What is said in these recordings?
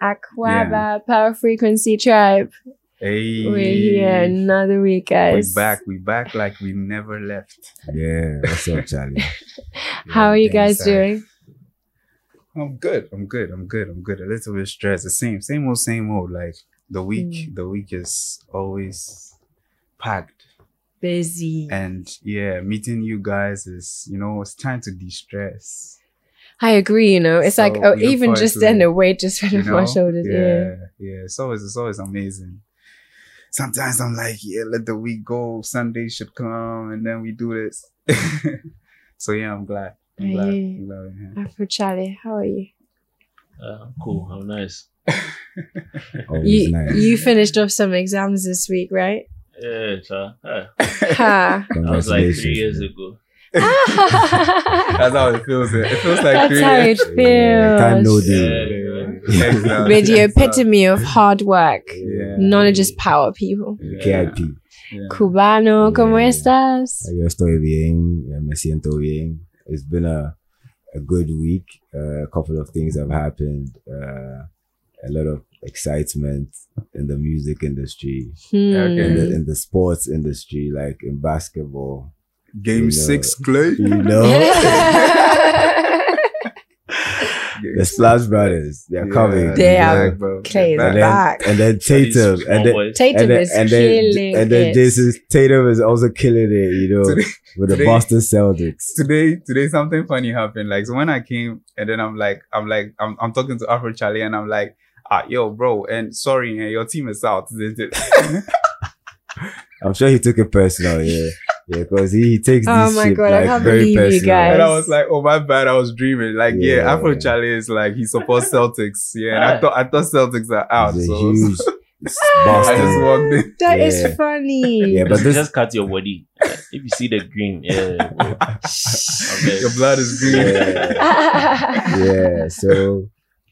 Aquaba Power Frequency Tribe. Hey, We're here another week, guys. We back like we never left. Yeah, what's up, Charlie? How are you guys doing? I'm good. A little bit stressed. The same old. Like the week is always packed. Busy. And meeting you guys is, it's time to de-stress. I agree, it's So, like, even just then the weight just went off my shoulders. Yeah. It's always amazing. Sometimes I'm like, let the week go. Sunday should come, and then we do this. So I'm glad. I'm glad. Afro Charlie, how are you? Cool. I'm nice. Nice. You finished off some exams this week, right? Yeah, child. Ha. That was like 3 years ago. That's how it feels. It feels like That's 3 how years. it feels. Time no Yeah, day. Exactly. With the epitome of hard work. Yeah. Knowledge is power, people. KIP. Yeah. Cubano, ¿cómo estás? Yo estoy bien. Me siento bien. It's been a good week. A couple of things have happened. A lot of excitement in the music industry, in the sports industry, like in basketball. Game 6, Clay. The Splash Brothers, they're coming. They you are know? bro. Clay is They're back. And then Tatum, and then Tatum is killing it. Jason Tatum is also killing it, with the today- Boston Celtics. Today something funny happened. Like, so when I came, and then I'm talking to Afro Charlie, and I'm like, yo, bro, and sorry, your team is out. I'm sure he took it personal, yeah, because he takes Oh this my shit God, I like can't very believe you personal. guys. And I was like, oh, my bad, I was dreaming. Like, Yeah. Afro Charlie is like, he supports Celtics. Yeah, and I thought Celtics are out. It's a So huge I just Boston. walked in. That Yeah. is funny. Yeah, but this Just cut your body. If you see the green, bro. Okay. Your blood is green. yeah. So,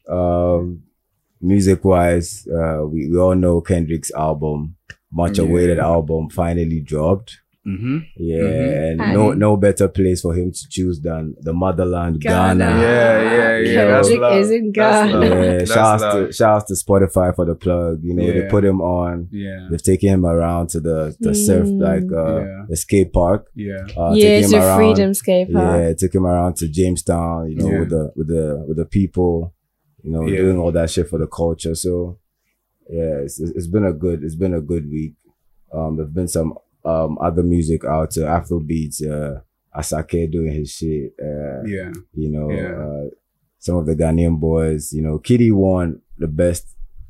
music wise, we all know Kendrick's album, much awaited album, finally dropped. Mm-hmm. Yeah, Mhm. and no better place for him to choose than the motherland, Ghana. Ghana. Yeah. That's Kendrick love. is in That's Ghana. love. Yeah, That's shout love. outs to Spotify for the plug. They Yeah. put him on. Yeah. They've taken him around to the surf, like Yeah. the skate park. Yeah. Yeah, Taking it's him a around. freedom scape. Yeah, took him around to Jamestown. Yeah. with the people. Doing all that shit for the culture. So yeah, it's been a good week. There've been some other music out, Afrobeats, Asake doing his shit. Yeah. Some of the Ghanaian boys. Kitty won the best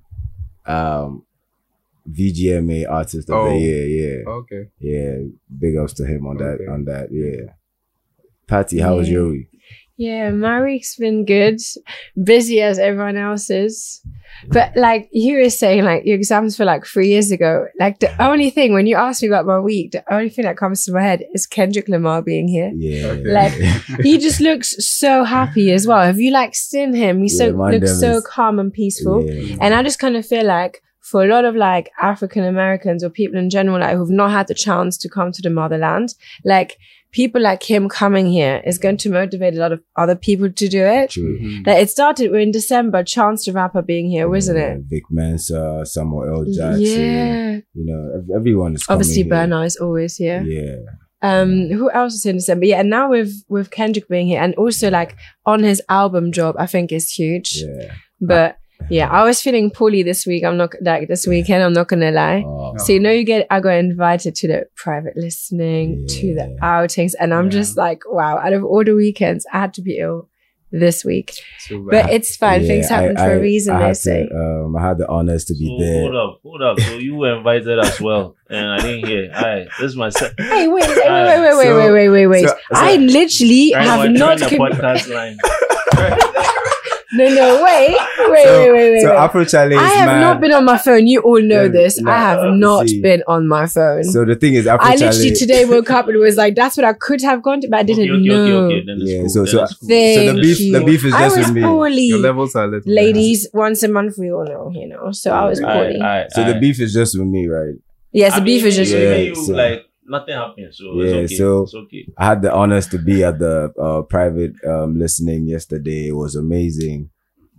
VGMA artist of the year. Yeah, Okay. yeah. Big ups to him on Okay. that. Yeah. Patty, how was Yeah. your week? Yeah, my week's been good. Busy as everyone else's. But like you were saying, like your exams were like 3 years ago. Like the only thing, when you ask me about my week, the only thing that comes to my head is Kendrick Lamar being here. Yeah, Okay. Like he just looks so happy as well. Have you like seen him? He man, looks them so is- calm and peaceful. Yeah. And I just kind of feel like for a lot of like African Americans or people in general, like who've not had the chance to come to the motherland, like people like him coming here is going to motivate a lot of other people to do it. True. Mhm. Like it started in December, Chance the Rapper being here, wasn't Yeah, it? Vic Mensa, Samuel L. Jackson. Yeah. Everyone is coming Obviously, here. Burna is always here. Yeah. Who else is in December? Yeah, and now with Kendrick being here, and also like on his album job, I think is huge. Yeah. But yeah, I was feeling poorly this week. This weekend. I'm not gonna lie. Oh, So I got invited to the private listening, to the Yeah. outings, and I'm just like, wow! Out of all the weekends, I had to be ill this week, Too bad. but it's fine. Things happen for a reason. They say. I had the honors to be So, there. hold up. So you were invited as well, and I didn't hear. Alright, this is my second. Hey, wait! So- I literally have not. the podcast line. No, wait. So Afro Challenge, I have not been on my phone. You all know this. Nah, I have not see. been on my phone. So the thing is, Afro I Challenge. literally today woke up and was like, that's what I could have gone to, but I didn't know. Okay, then it's Yeah, cool, so- then so- it's cool. Thank the you. beef is I just was with me. poorly. Your levels are a little Ladies, once a month we all know, So I was poorly. So the beef is just with me, right? Yes, the beef is just yeah, really. so- like nothing happened, so Yeah, it's okay. so- it's okay. I had the honors to be at the private listening yesterday. It was amazing.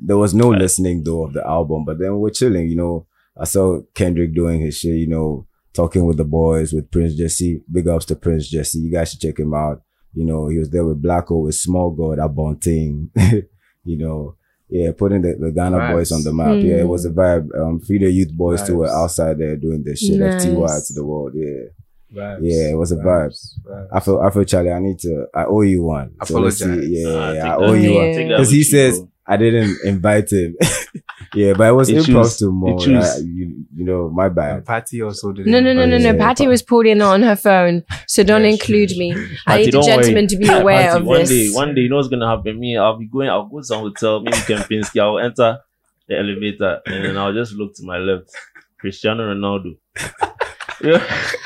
there was no listening though of the album, but then we're chilling, you know. I saw Kendrick doing his shit, you know, talking with the boys, with Prince Jesse. Big ups to Prince Jesse. You guys should check him out. You know, he was there with Blacko, with Small God, that Bonting. You know, yeah, putting the Ghana boys on the map. Yeah, it was a vibe. Free the Youth Boys too were outside there doing this shit. Nice. FTY to the world. Yeah. Vibes. Yeah, it was a vibe. Vibes. I feel Charlie, I owe you one. So let's see. Apologize. Yeah, I owe you one. Take that Because with he you, says bro. I didn't invite him. Yeah, but it was It improv choose. to more. It choose. You know, my bad. Patty also did. No. Yeah. Patty was pulling on her phone, so don't Yeah, include sure. me. I Patty, need the don't gentleman worry. to be aware Patty, of one this. day, you know what's gonna happen? Me, I'll go to some hotel, maybe Kempinski, I'll enter the elevator and then I'll just look to my left. Cristiano Ronaldo. Yeah.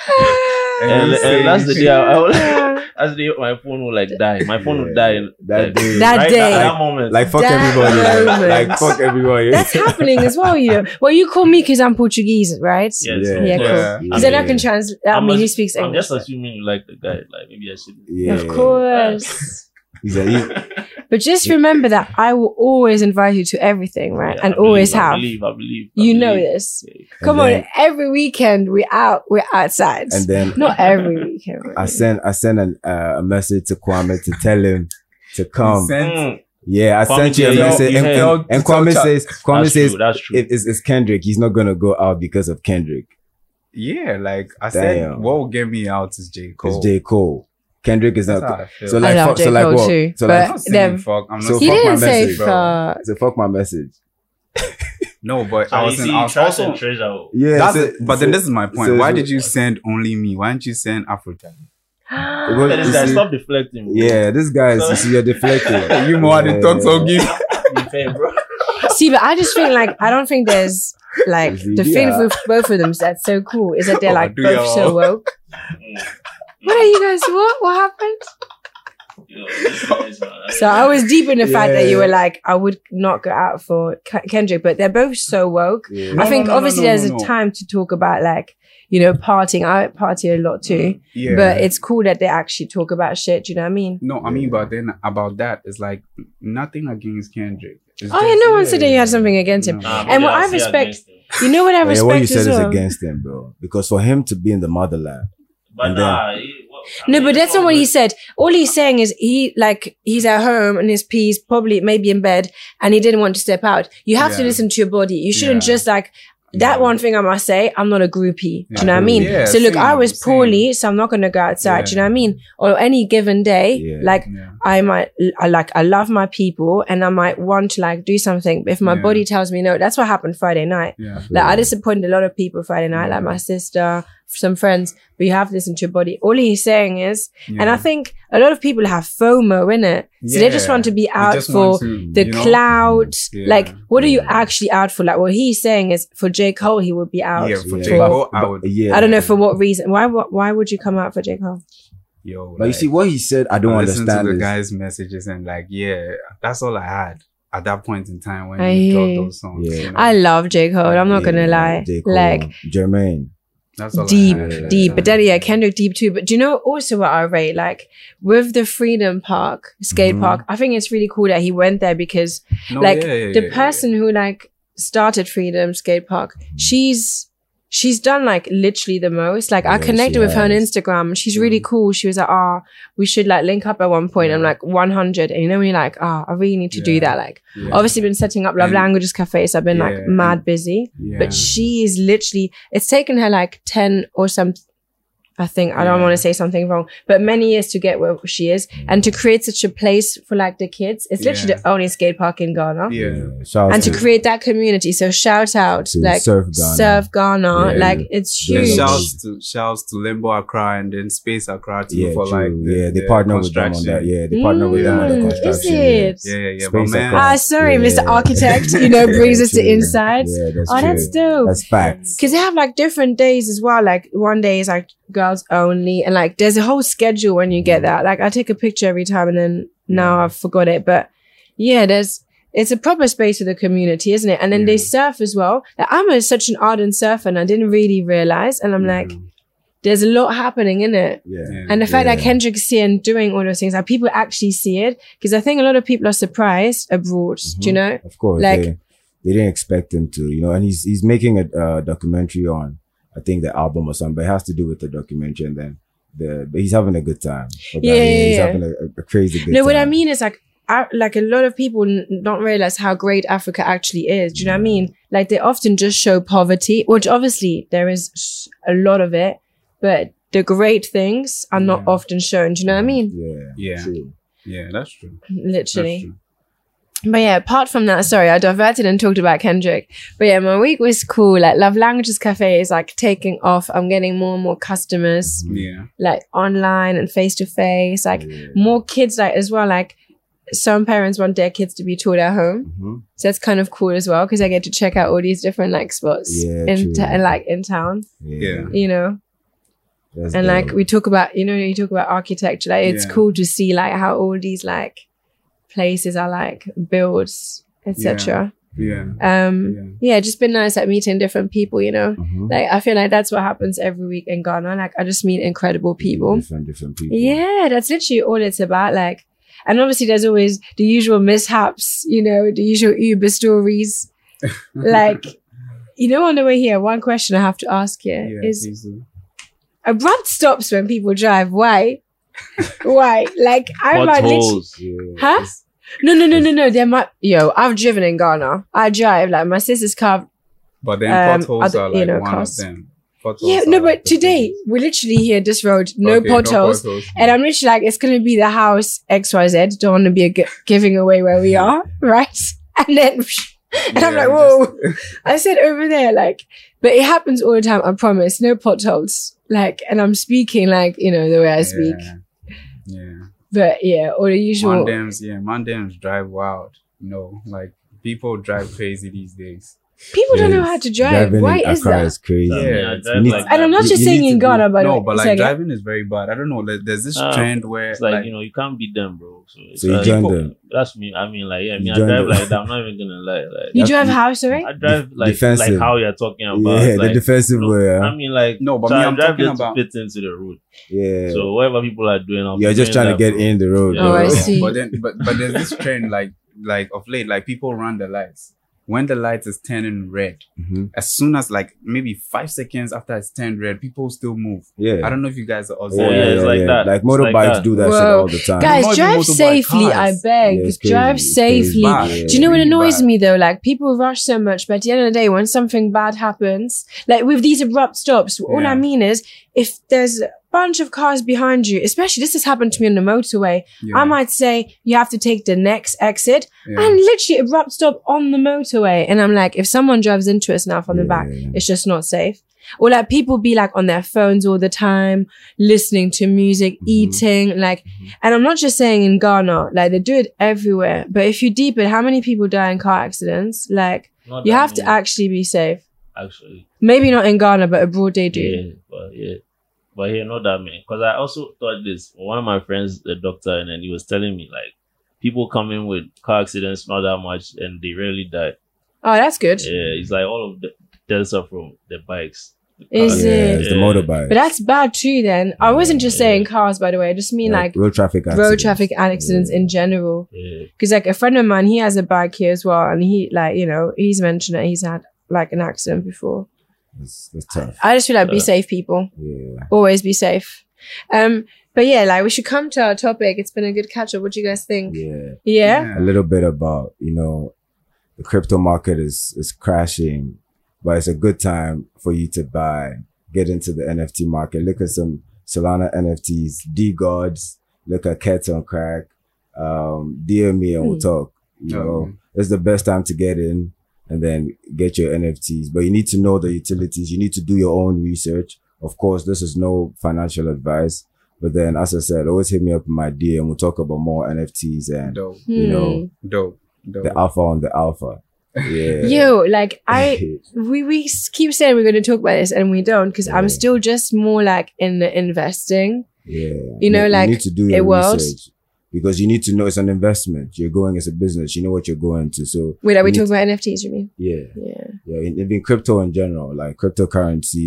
And that's the day that's the day my phone will like die. My phone will die That day. That right day. at that moment. Like fuck That everybody. moment. Like fuck everybody. That's happening as well, you know. Well, you call me because I'm Portuguese, right? yes. Yeah. Yeah, cool. Yeah. Because then I can translate. I mean, he speaks I'm English. just assuming you like the guy. Like maybe I should. Yeah. Of course. He's But just remember that I will always invite you to everything, right? Yeah, and I always believe, have. I believe. You know this. Yeah. Come then- on, every weekend we're outside. and then Not every weekend. Right? I sent a message to Kwame to tell him to come. Mm, Yeah, I Kwame sent you a said- message, you said- and Kwame says that's true. That's true. it's Kendrick. He's not gonna go out because of Kendrick. Yeah, like I Damn. said, what will get me out is J. Cole. It's J. Cole. Kendrick is That's not. how I feel. So I like, love fuck, J. so like Cole what? too, So but I'm not saying them- fuck. I'm not So he saying fuck my didn't say message, bro. fuck. So fuck my message. No, but So I you was see, in. I was trash and also. treasure. Yeah, That's so- it. But then so- this is my point. so- Why so- did you send only me? Why didn't you send Afrojack? Well, Look at this you guy, see- stop deflecting. Bro. Yeah, this guy is you see, you're deflecting. You more than talk so give. Be fair, bro. See, but I just feel like I don't think there's like the thing Yeah. with both of them that's so cool is that they're like do both y'all. so woke. What are you guys? What happened? You know, this is, man. So I was deep in the fact that you Yeah. were like, I would not go out for Kendrick, but they're both so woke. Yeah. I think no, obviously no, there's no. a time to talk about like, you know, partying. I party a lot too, Yeah. but it's cool that they actually talk about shit. You know what I mean? No, I mean, but then about that, it's like nothing against Kendrick. It's Oh, yeah, no one said that you had something against him. No. Nah, And maybe what I'll I see respect- against him. You know what I Yeah, respect what you said as is well. against him, bro. Because for him to be in the motherland, But And nah, No, but that's not what he said. All he's saying is he's at home and his peace, probably maybe in bed, and he didn't want to step out. You have to Yeah. listen to your body. You shouldn't Yeah. just like that one thing I must say, I'm not a groupie. Do you know what I mean? Yeah, so look, same, I was same. poorly, so I'm not gonna go outside. Do you know what I mean? Or any given day, Yeah. like Yeah. I love my people and I might want to like do something. But if my Yeah. body tells me no, that's what happened Friday night. Yeah. Like I disappointed a lot of people Friday night, like my sister, some friends, but you have to listen to your body. All he's saying is, and I think a lot of people have FOMO in it. So they just Yeah. want to be They out just for want to, the you know? cloud. Yeah. Like, what are you actually out for? Like, what he's saying is for J. Cole, he would be out. Yeah, for Yeah. J. Cole, I would. yeah, I don't know for what reason. Why would you come out for J. Cole? Yo, But you see what he said, I don't listen understand. to the is- guy's messages and like, yeah, that's all I had at that point in time when I he hear dropped you. those songs. Yeah. You know? I love J. Cole. I'm not gonna Yeah, lie. J. Cole, Like, Jermaine. That's all deep, I had. deep. But then yeah, Kendrick deep too. But do you know also what I rate? Like with the Freedom Park, skate Mhm. park, I think it's really cool that he went there because No, like yeah, the yeah, person who like started Freedom Skate Park, she's done like literally the most. Like I Yeah, connected she with her on has. Instagram. She's really cool. She was like, we should like link up at one point. I'm like 100. And you know when you're like, I really need to do Yeah. that. Like yeah. obviously been setting up Love And- Languages Cafe. So I've been like Yeah, mad busy. Yeah. But she is literally, it's taken her like 10 or some, I think, I don't Yeah. want to say something wrong, but many years to get where she is and to create such a place for like the kids. It's literally Yeah. the only skate park in Ghana. yeah. Shout out And to create that community. So shout out, to like, Surf Ghana. Surf Ghana. Yeah. Like, it's Yeah. huge. Shouts to Limbo Accra and then Space Accra too Yeah, for true. like They partner with them on that. Yeah, they partner with them on the Mm, construction. is it? Yeah. Space But man, Accra. Sorry, Yeah. Mr. Architect, you know, brings us to true. insights. Yeah, that's Oh, true. that's dope. That's facts. Because they have like different days as well. Like one day is like girls only, and like there's a whole schedule when you get that. Like I take a picture every time, and then now I've forgot it. But yeah, it's a proper space for the community, isn't it? And then they surf as well. Like, I'm such an ardent surfer, and I didn't really realize. And I'm like, there's a lot happening in it. Yeah. And the fact that Yeah. Kendrick's here and doing all those things, like people actually see it. Because I think a lot of people are surprised abroad, do you know? Of course. Like- they didn't expect him to, you know, and he's making a documentary on, I think, the album or something, but it has to do with the documentary, and then but he's having a good time. He's Yeah. having a crazy good time. No, what I mean is like a lot of people don't realize how great Africa actually is. Do you know what I mean? Like they often just show poverty, which obviously there is a lot of it, but the great things are not Yeah. often shown. Do you know what I mean? Yeah. Yeah. True. Yeah, that's true. Literally. That's true. But yeah, apart from that, sorry, I diverted and talked about Kendrick. But yeah, my week was cool. Like Love Languages Cafe is like taking off. I'm getting more and more customers, Yeah. like online and face to face. Like Yeah. more kids, like as well. Like some parents want their kids to be taught at home, Mhm. so that's kind of cool as well because I get to check out all these different like spots Yeah, in true. in town. Yeah. You know, That's and like dope. we talk about, you talk about architecture. Like it's Yeah. cool to see like how all these like places are like built, etc. Yeah. Yeah, just been nice at meeting different people, you know. Mhm. Like I feel like that's what happens every week in Ghana. Like I just meet incredible people. Different people. Yeah, that's literally all it's about. Like, and obviously there's always the usual mishaps, you know, the usual Uber stories. Like, on the way here, one question I have to ask here Yeah. is please do. abrupt stops when people drive. Why? Why? Like I might literally, Potholes. Yeah. huh? No. There might, I've driven in Ghana. I drive like my sister's car. But then potholes other- are like one cars. of them. Potholes Yeah, are no, like but the today thing. we're literally here, this road, no Okay, potholes. And I'm literally like, it's going to be the house XYZ. Don't want to be giving away where we are, right? And then, and I'm like, whoa. I said over there, like, but it happens all the time, I promise. No potholes. Like, and I'm speaking like, the way I speak. Yeah. But yeah, all the usual. Mandams drive wild. Like people drive crazy these days. People don't know Yes. how to drive. Driving Why in is Accra that? is crazy. Yeah, I Yeah, drive you need- like And I'm not You- just you saying need in to Ghana, but No, but like second. driving is very bad. I don't know. There's this trend where It's like, you can't beat them, bro. So you join people- them. That's me. I mean, like, yeah, You I join drive them. like that. I'm not even gonna lie. Like, You That's- drive house, right? I drive like defensive. how you're talking about. Yeah, the like, defensive way. I mean, like, No, but so me, I I'm drive talking just about- to fit into the road. Yeah. So whatever people are doing, I'll You're be just doing trying to that, get bro. in the road. Yeah. Oh, I bro. see. But there's this trend like of late, like people run the lights. When the light is turning red, Mhm. as soon as like maybe 5 seconds after it's turned red, people still move. Yeah. I don't know if you guys are Yeah, observing. yeah, it's like that. Like It's like motorbikes that. do that shit Whoa. all the time. Guys, Not even drive motorbike safely, I cars. beg. Yeah, it's Drive crazy. It's safely. bad. Do you know what Really annoys bad. me though? Like people rush so much, but at the end of the day, when something bad happens, like with these abrupt stops, all Yeah. I mean is if there's a bunch of cars behind you, especially this has happened to me on the motorway, Yeah. I might say you have to take the next exit Yeah. and literally abrupt stop on the motorway. And I'm like, if someone drives into us now from the back, Yeah. it's just not safe. Or like people be like on their phones all the time, listening to music, eating, like, and I'm not just saying in Ghana, like they do it everywhere. But if you deep it, how many people die in car accidents? Like Not you that have to many, actually be safe. actually. Maybe not in Ghana, but abroad they do. Yeah. But here, not that many. Because I also thought this. One of my friends, the doctor, and then he was telling me like people come in with car accidents not that much, and they rarely die. Oh, that's good. Yeah, it's like all of the deaths are from the bikes. The Is cars. Yeah, it? it's the Yeah. motorbike. But that's bad too then. I wasn't just saying cars, by the way. I just mean like road traffic accidents. road traffic accidents in general. Yeah. Because like a friend of mine, he has a bike here as well. And he like, he's mentioned that he's had like an accident before. It's tough. I just feel like be safe, people. Yeah. Always be safe. But yeah, like we should come to our topic. It's been a good catch up. What do you guys think? Yeah. Yeah? A little bit about, the crypto market is crashing, but it's a good time for you to get into the NFT market. Look at some Solana NFTs, D-Gods, look at Cats on Crack, DM me and we'll talk. It's the best time to get in and then get your NFTs. But you need to know the utilities. You need to do your own research. Of course, this is no financial advice. But then, as I said, always hit me up in my DM. We'll talk about more NFTs and, Dope. the alpha on the alpha. Yeah. Yo, like we keep saying we're going to talk about this and we don't because I'm still just more like in the investing. Yeah. You you need to do your world. research because you need to know it's an investment. You're going as a business. You know what you're going to. So Wait, are we you need talking about NFTs, you mean? Yeah. Yeah. Yeah. Even crypto in general, like cryptocurrency,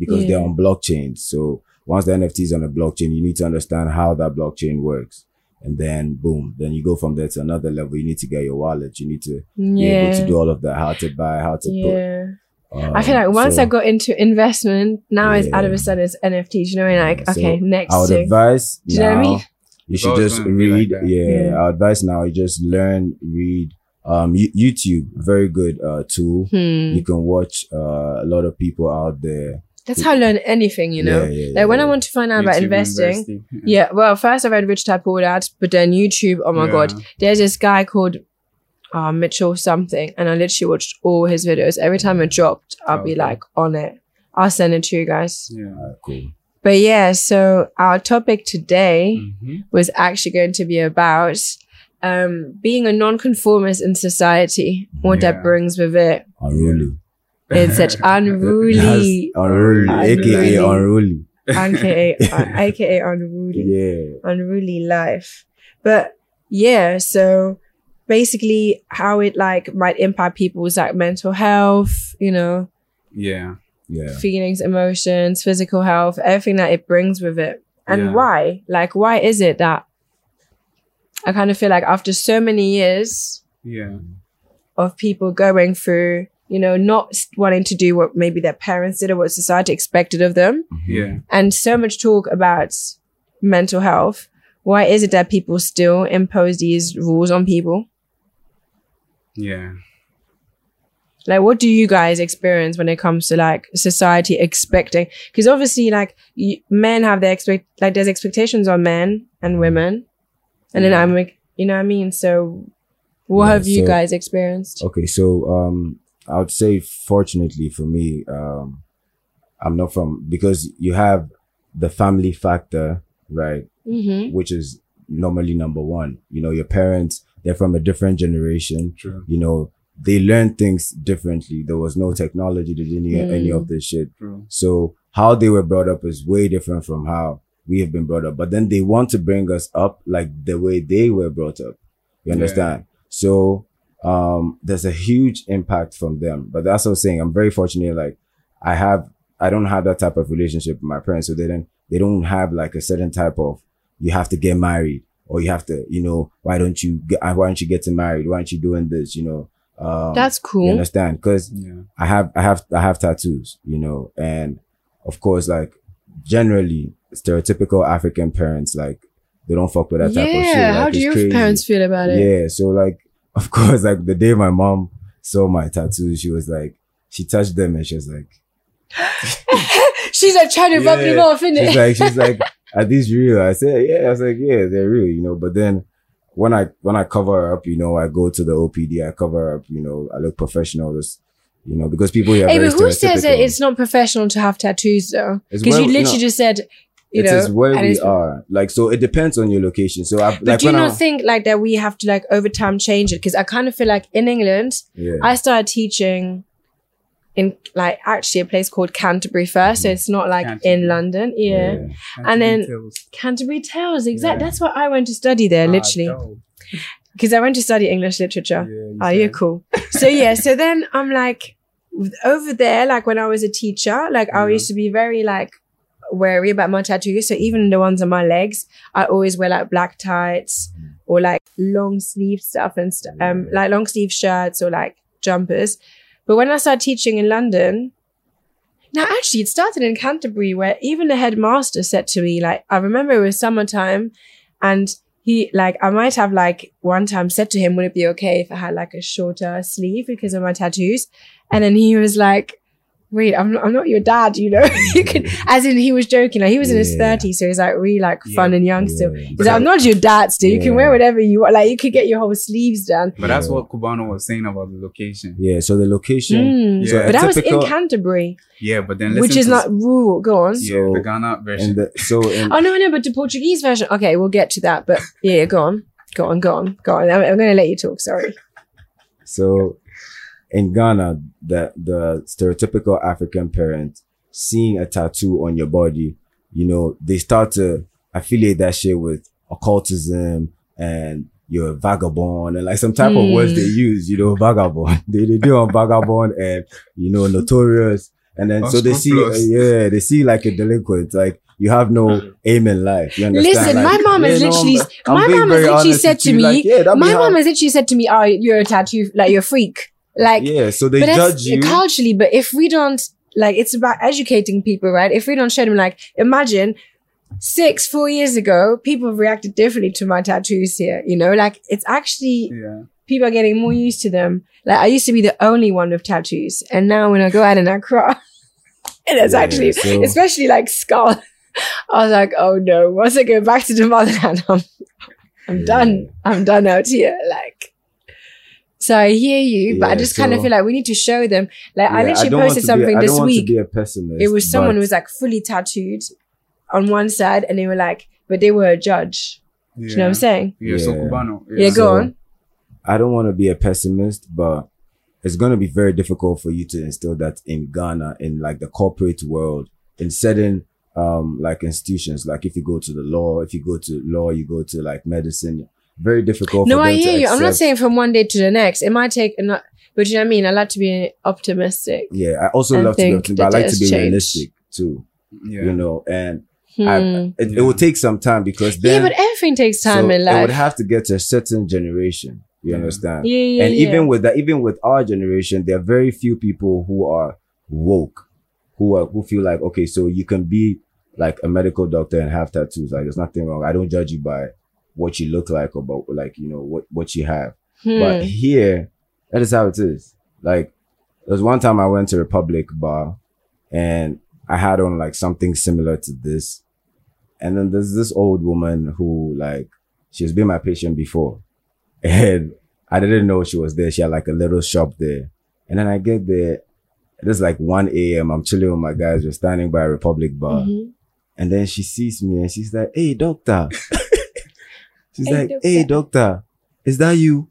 because they're on blockchain. So once the NFT is on a blockchain, you need to understand how that blockchain works. And then boom, then you go from there to another level. You need to get your wallet. You need to be able to do all of that. How to buy, how to put. I feel like once I got into investment, now it's out of a sudden it's NFTs. You know what I mean? Like, okay, next. I would advise do you know what I mean? You should just read. Like I would advise now. You just learn, read. YouTube, very good tool. You can watch a lot of people out there. That's how I learn anything, you know. Like when I want to find out about investing, well, first I read Rich Dad Poor Dad, but then YouTube. Oh my god, there's this guy called Mitchell something, and I literally watched all his videos. Every time it dropped, I'll be like on it. I'll send it to you guys. Cool. But yeah, so our topic today was actually going to be about being a non-conformist in society, what that brings with it. Unruly. It's such unruly. AKA unruly. AKA unruly. Yeah. Unruly life. But yeah, so basically how it like might impact people's like mental health, you know. Yeah. Feelings, emotions, physical health, everything that it brings with it. And why? Like, why is it that I kind of feel like after so many years of people going through, you know, not wanting to do what maybe their parents did or what society expected of them. And so much talk about mental health. Why is it that people still impose these rules on people? Like, what do you guys experience when it comes to like society expecting? Because obviously, like men have their there's expectations on men and women, and then I'm like, you know what I mean? So, what have you guys experienced? Okay, so I would say, fortunately for me, I'm not because you have the family factor, right? Which is normally number one. You know, your parents, they're from a different generation. True. You know, they learn things differently. There was no technology. They didn't get any of this shit. True. So how they were brought up is way different from how we have been brought up. But then they want to bring us up like the way they were brought up. You understand? So there's a huge impact from them. But that's what I'm saying. I'm very fortunate. Like I don't have that type of relationship with my parents. So they don't have like a certain type of, you have to get married, or you have to, you know, why aren't you getting married? Why aren't you doing this? You know, that's cool. You understand? Because I have tattoos, you know, and of course, like generally stereotypical African parents, like they don't fuck with that type of shit. Like, how do your parents feel about it? Yeah, so like, of course, like the day my mom saw my tattoos, she was like, she touched them and she was like, she's like trying to rub them off, innit? She's like, are these real? I said, yeah. I was like, yeah, they're real, you know. But then when I cover her up, you know, I go to the OPD, I cover her up, you know, I look professional, you know, because people here are very but who says that it's not professional to have tattoos though? Because you literally just said, you know, it is where we are. Like, so it depends on your location. So but do you not think like that we have to like over time change it? Because I kind of feel like in England, I started teaching in like actually a place called Canterbury first. So it's not like in London. And then Canterbury Tales. Exactly. That's why I went to study there, literally. Because I went to study English literature. You're cool. So so then I'm like, over there, like when I was a teacher, like I used to be very like wary about my tattoos. So even the ones on my legs, I always wear like black tights or like long sleeve stuff and like long sleeve shirts or like jumpers. But when I started teaching in London, now actually it started in Canterbury, where even the headmaster said to me, like, I remember it was summertime and he, like, I might have like one time said to him, would it be okay if I had like a shorter sleeve because of my tattoos? And then he was like, wait, I'm not your dad, you know? You could, as in he was joking, like he was in his 30s, so he's like really like fun and young still. He's like, I'm not your dad still. You can wear whatever you want. Like you could get your whole sleeves done. But that's what Cubano was saying about the location. Yeah, so the location. So but that was in Canterbury. Yeah, but then which is not rural. Go on. Yeah, the Ghana version. Oh no, but the Portuguese version. Okay, we'll get to that. But yeah, go on. I'm going to let you talk. Sorry. So in Ghana, the stereotypical African parent seeing a tattoo on your body, you know, they start to affiliate that shit with occultism and you're a vagabond and like some type of words they use, you know, vagabond. They do on vagabond and, you know, notorious And then On so they School see, Plus. they see like a delinquent, like you have no aim in life. You understand? Listen, Like, my mom has yeah, no, literally, I'm my being mom has very literally honest said with to you, me, like, yeah, that'd be my hard. mom has literally said to me, "Oh, you're a tattoo, like you're a freak." Like, Yeah, so they but that's judge you. culturally. But if we don't, like, it's about educating people, right? If we don't show them, like, imagine 4 years ago, people reacted differently to my tattoos here. You know, like it's actually Yeah. people are getting more used to them. Like I used to be the only one with tattoos, and now when I go out and I cry, and it's Yeah, actually, so- especially like skull. I was like, oh no, once I go back to the motherland, I'm done. I'm done out here. Like, so I hear you, but I Yeah, just kind of so- feel like we need to show them. Like I Yeah, literally don't want posted to be- something I this don't want week. to be a pessimist. It was someone but- who was like fully tattooed on one side, and they were like, but they were a judge. Yeah. Do you know what I'm saying? Yeah, so Yeah. Cubano. Yeah, go So- on. I don't want to be a pessimist, but it's going to be very difficult for you to instill that in Ghana, in like the corporate world, in certain like institutions. Like if you go to the law, you go to like medicine. Very difficult. No, for I them to hear you. I'm not accept- saying from one day to the next. It might take, but you know what I mean? I like to be optimistic. Yeah, I also I love to be think optimistic, but I that like it to has be changed. realistic too. Yeah. You know, and Hmm. it will take some time because Yeah, then but everything takes time so in it life. would have to get to a certain generation. You Yeah. understand? Yeah, And yeah. even with that, even with our generation, there are very few people who are woke, who feel like, okay, so you can be like a medical doctor and have tattoos. Like there's nothing wrong. I don't judge you by what you look like or about like, you know, what you have. But here, that is how it is. Like there was one time I went to Republic Bar and I had on like something similar to this. And then there's this old woman who like, she's been my patient before. And I didn't know she was there. She had like a little shop there. And then I get there. It's like 1 a.m. I'm chilling with my guys. We're standing by a Republic Bar. Mhm. And then she sees me and she's like, hey, doctor. She's Hey, like, doctor. hey, doctor, is that you?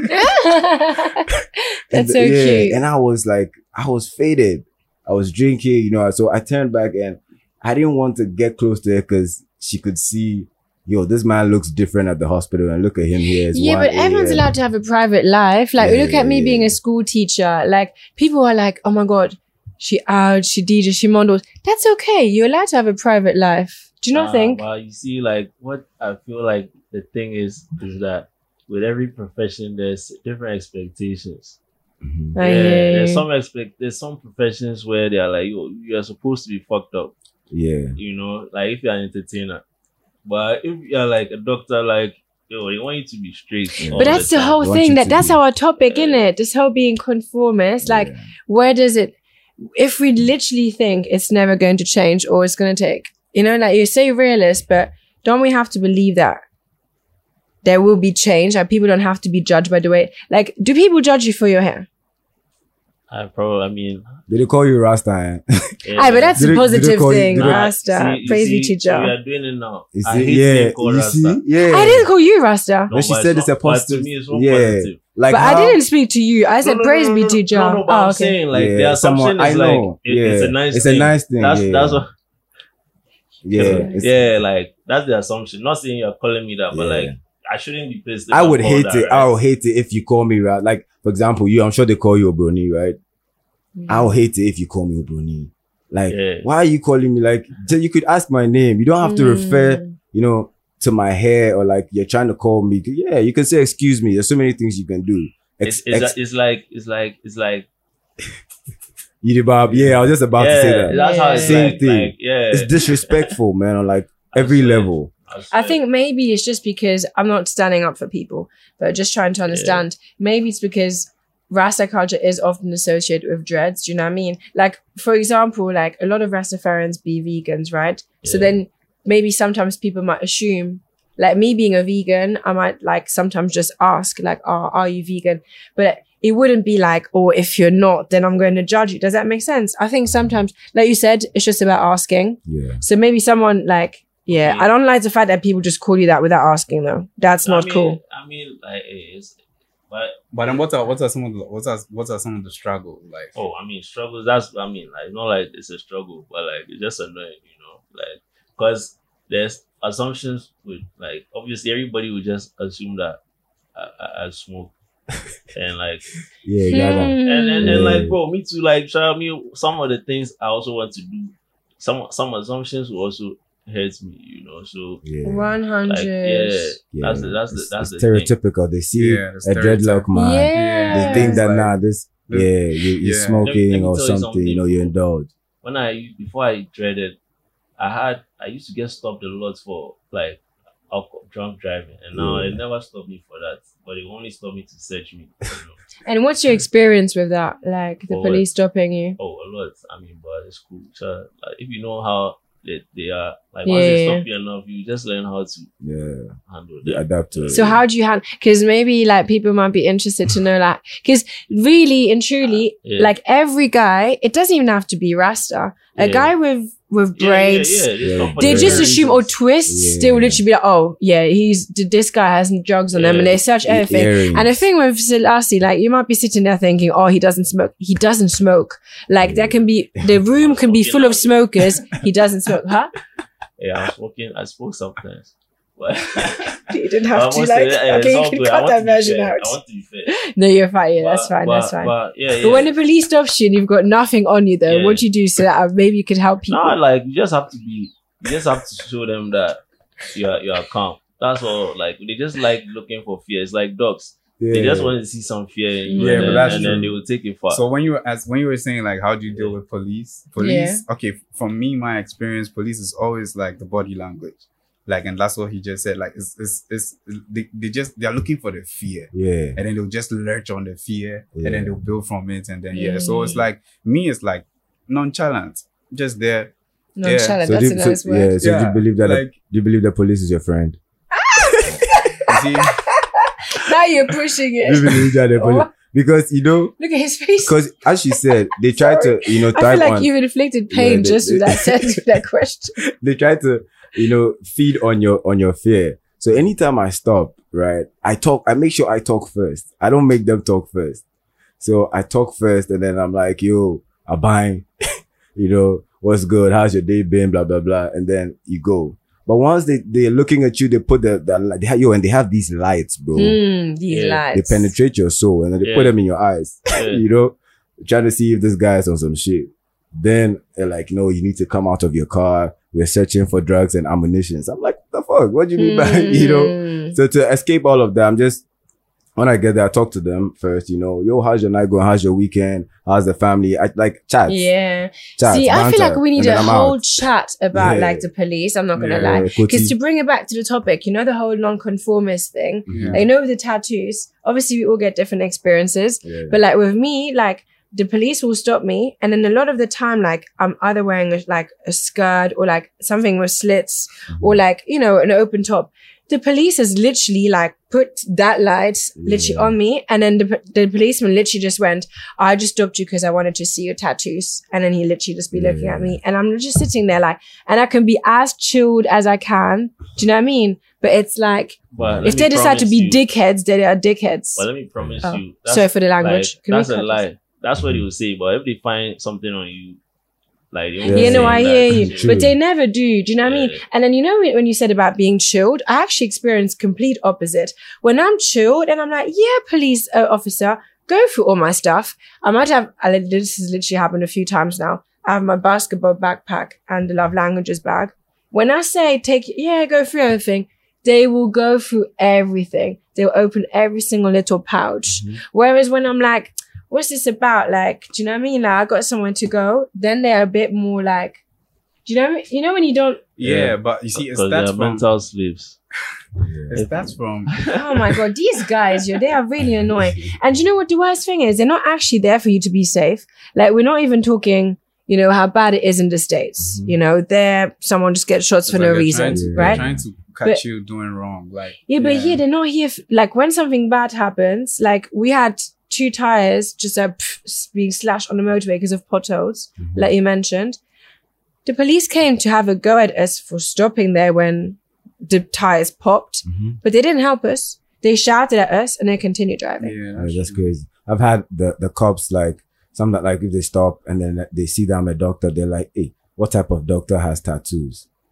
That's so cute. And I was like, I was faded. I was drinking, you know. So I turned back and I didn't want to get close to her because she could see, yo, this man looks different at the hospital and look at him here. It's Yeah, 1 but everyone's a.m. allowed to have a private life. Like, Yeah, look at me yeah, being yeah. a school teacher. Like, people are like, oh my God, she out, she DJ, she models. That's okay. You're allowed to have a private life. Do you not think? Well, you see, like what I feel like the thing is that with every profession, there's different expectations. Mhm. I hear There's some professions where they're like, you are supposed to be fucked up. Yeah. You know, like if you're an entertainer. But if you're like a doctor, like, they want you to be straight. all But that's the time. whole They want thing. you That to that's be- our topic, Yeah. innit? This whole being conformist. Like, Yeah. where does it, if we literally think it's never going to change or it's going to take, you know, like you say realist, but don't we have to believe that there will be change and people don't have to be judged by the way, like, do people judge you for your hair? I mean, Did they call you Rasta? Eh? yeah, Aye, but that's Did a it- did it positive call you- thing. did it- Rasta. you Praise be see, to Jah. We are doing it now. You I see? hate Yeah. being called You Rasta. see? Yeah. I didn't call you Rasta. When she but said it's a not- but positive. to me, it's not Yeah. positive. Like But how, I didn't speak to you. I said, praise be to Jah. No, but Oh, I'm okay. saying like Yeah, the assumption someone- I is know. like it's a nice It's thing. a nice thing. That's yeah. that's what. Yeah. it's- Yeah, like that's the assumption. Not saying you're calling me that, but Yeah. like I shouldn't be pissed. if I I'm would called hate that, it. right? I would hate it if you call me right. Like, for example, I'm sure they call you Obroni, right? I would hate it if you call me Obroni. Like, Yeah. why are you calling me? Like, you could ask my name. You don't have to refer, you know, to my hair or like you're trying to call me. Yeah, you can say, excuse me. There's so many things you can do. It's like Yidibab. Yeah, I was just about to say that. That's how it's Same like, thing. Like, yeah, It's disrespectful, man, on like every swear. level. I think maybe it's just because I'm not standing up for people, but just trying to understand. Maybe it's because Rasta culture is often associated with dreads. Do you know what I mean? Like, for example, like a lot of Rastafarians be vegans, right? So Yeah. then maybe sometimes people might assume, like me being a vegan, I might like sometimes just ask, like, oh, are you vegan? But it wouldn't be like, oh, if you're not, then I'm going to judge you. Does that make sense? I think sometimes, like you said, it's just about asking. Yeah. So maybe someone like, yeah, I don't like the fact that people just call you that without asking though. That's not cool. I mean, like, it's, but But then what are some of the struggles like? I mean, struggles. That's I mean, like, not like it's a struggle, but like it's just annoying, you know, like because there's assumptions with like obviously everybody would just assume that I smoke, And like, Yeah, Gaga. and like, bro, me too. Like, show me some of the things I also want to do. Some assumptions will also hurt me, you know. So Yeah. 100. like, yeah, Yeah. that's It's the thing. stereotypical. They see Yeah, the a dreadlock man. Yeah. They think that Like, you're yeah. smoking Let me or tell you something, something, you know, you indulge. Before I dreaded, I used to get stopped a lot for like drunk driving, and now Yeah. they never stop me for that, but they only stop me to search me, you know. And what's your experience with that? Like the Oh, police stopping you? Oh, a lot. I mean, but it's cool. So, like, if you know how they are, like, once they Yeah. stop you enough, you just learn how to Yeah. handle You them. adapt to it. So how do you handle? Because maybe like people might be interested to know, like, because really and truly, Yeah. like every guy, it doesn't even have to be Rasta. A Yeah. guy with braids. They stop for They Yeah. just different assume, reasons. twists. Yeah. They will literally be like, oh, yeah, this guy has drugs on them, Yeah. and they search everything. Earrings. And the thing with Selassie, like, you might be sitting there thinking, oh, he doesn't smoke. He doesn't smoke. Like, there can be, the room can be full of smokers. He doesn't smoke. Huh? Yeah, I spoke sometimes. But You didn't I have to, must like, say, okay, it's you all can good. I cut want that to be version fair. out. I want to be fair. No, you're fine. Yeah, that's But- fine. That's fine. But yeah. But when the police stops you and you've got nothing on you, though, Yeah. what do you do so that maybe you could help people? No, like you just have to show them that you are calm. That's all. Like they just like looking for fear. It's like dogs. They just want to see some fear in you, Yeah, and, but then, that's and then true. they will take it far. So when you were saying like how do you deal with police? Okay, for me, my experience, police is always like the body language. Like, and that's what he just said. Like, they're looking for the fear, Yeah. and then they'll just lurch on the fear, Yeah. and then they'll build from it, and then So it's like me, it's like nonchalant, just there. Nonchalant, So that's do, a so, nice word. yeah, so do Yeah, you believe that like- do you believe the police is your friend? You see? Now you're pushing Do you it. believe that the police? What? Because you know, Look at his face. because as she said, they try to I feel type like on. you've inflicted pain Yeah, just with that sentence, that question. They try to feed on your fear. So anytime I stop, right, I make sure I talk first. I don't make them talk first. So I talk first, and then I'm like, yo, Abine, what's good? How's your day been? Blah blah blah, and then you go. But once they're looking at you, they put and they have these lights, bro. These Yeah. They lights. penetrate your soul, and then they put Yeah. them in your eyes. Yeah. Trying to see if this guy is on some shit. Then they're like, no, you need to come out of your car. We're searching for drugs and ammunition. So I'm like, what the fuck? What do you mean by, So to escape all of that, when I get there, I talk to them first, yo, how's your night going? How's your weekend? How's the family? I like chats. Yeah. Chats, See, I feel banter, like we need and then a I'm whole out. chat about Yeah. like the police. I'm not gonna Yeah, lie, Kuti. because to bring it back to the topic, the whole non-conformist thing. Mhm. Like, with the tattoos, obviously we all get different experiences. Yeah. But like with me, like the police will stop me, and then a lot of the time, like I'm either wearing a skirt or like something with slits, or like an open top. The police has literally like put that light literally Yeah. on me, and then the policeman literally just went, I just stopped you because I wanted to see your tattoos, and then he literally just be looking at me, and I'm just sitting there like, and I can be as chilled as I can. Do you know what I mean? But it's like, But let if me they decide to promise be you- dickheads, they are dickheads. But let me promise Oh. you. Sorry for the language. Like, Can we that's a cut this? lie. That's what they will say. But if they find something on you, like they won't Yeah. be You know, I saying hear that. you. True. But they never do. Do you know what I mean? Yeah. And then, when you said about being chilled, I actually experienced complete opposite. When I'm chilled and I'm like, yeah, police officer, go through all my stuff. I might have, this has literally happened a few times now. I have my basketball backpack and the love languages bag. When I say go through everything, they will go through everything. They'll open every single little pouch. Mhm. Whereas when I'm like, what's this about? Like, do you know what I mean? Like, I got somewhere to go. Then they're a bit more like, do you know what I mean? You know when you don't, Yeah, but you see, Because that's they're from mental slaves. oh my God, these guys, they are really annoying. And you know what the worst thing is? They're not actually there for you to be safe. Like, we're not even talking, how bad it is in the States. There, someone just gets shots for no reason, they're right? trying to catch you doing wrong. Like, Yeah, but here, they're not here. Like, when something bad happens, like, we had 2 tires just being slashed on the motorway because of potholes, like you mentioned. The police came to have a go at us for stopping there when the tires popped, but they didn't help us. They shouted at us and they continued driving. yeah, That's crazy. I've had the cops some that if they stop and then they see that I'm a doctor, they're like, hey, what type of doctor has tattoos?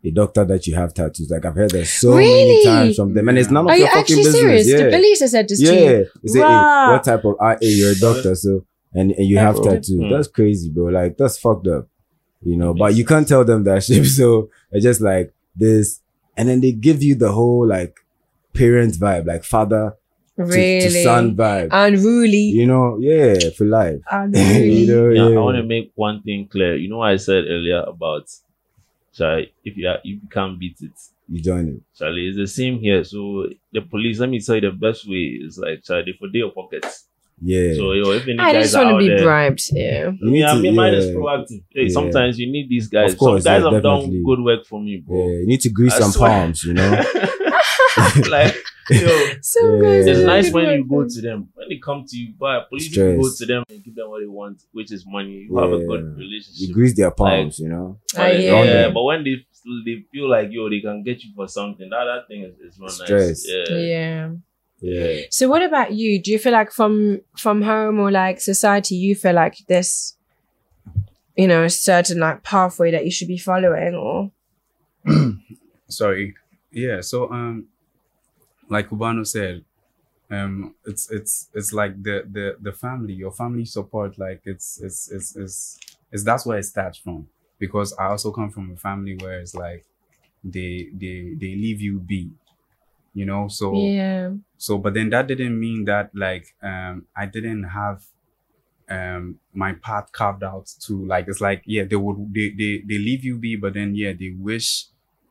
a doctor that you have tattoos. Like I've heard that so Really? many times from them, and it's none of Are your you fucking actually business. serious? Yeah. The police have said this to you. Yeah, they say, hey, Wow. what type of hey, you're a doctor, so and you have Bro. tattoos. That's crazy, bro. Like that's fucked up, you know. But you can't tell them that shit. So it's just like this, and then they give you the whole like parent vibe, like father Really? to son vibe. Unruly. You know, yeah, for life. Unruly. You know, Yeah, yeah. I want to make one thing clear. You know what I said earlier about Charlie, if you can't beat it, You join it. Charlie, it's the same here. So the police, let me tell you the best way is like Charlie for their pockets. Yeah. So if any I guys just are want out to be there, bribed. Yeah. You need yeah, to- I mean, mine is yeah. proactive. Hey, Yeah. sometimes you need these guys. Of course, Some guys yeah, have definitely. done good work for me, Yeah, bro. you need to grease I some swear. palms, you know. Like, yo, Some Yeah. guys it's are nice good when you go workers. to them. When they come to you, but police you go Stress. to them and give them what they want, which is money. You have a good Yeah. relationship. You grease their palms, you know. But, yeah. yeah, but when they feel like they can get you for something, that thing is not Stress. nice. Yeah. Yeah. Yeah. So what about you? Do you feel like from home or like society, you feel like this, you know, certain like pathway that you should be following, or Sorry. Yeah. So like Cubano said, it's like the family, your family support, like it's that's where it starts from. Because I also come from a family where it's like they leave you be, you know. So yeah, so but then that didn't mean that like I didn't have my path carved out to, like, it's like, yeah, they leave you be, but then yeah, they wish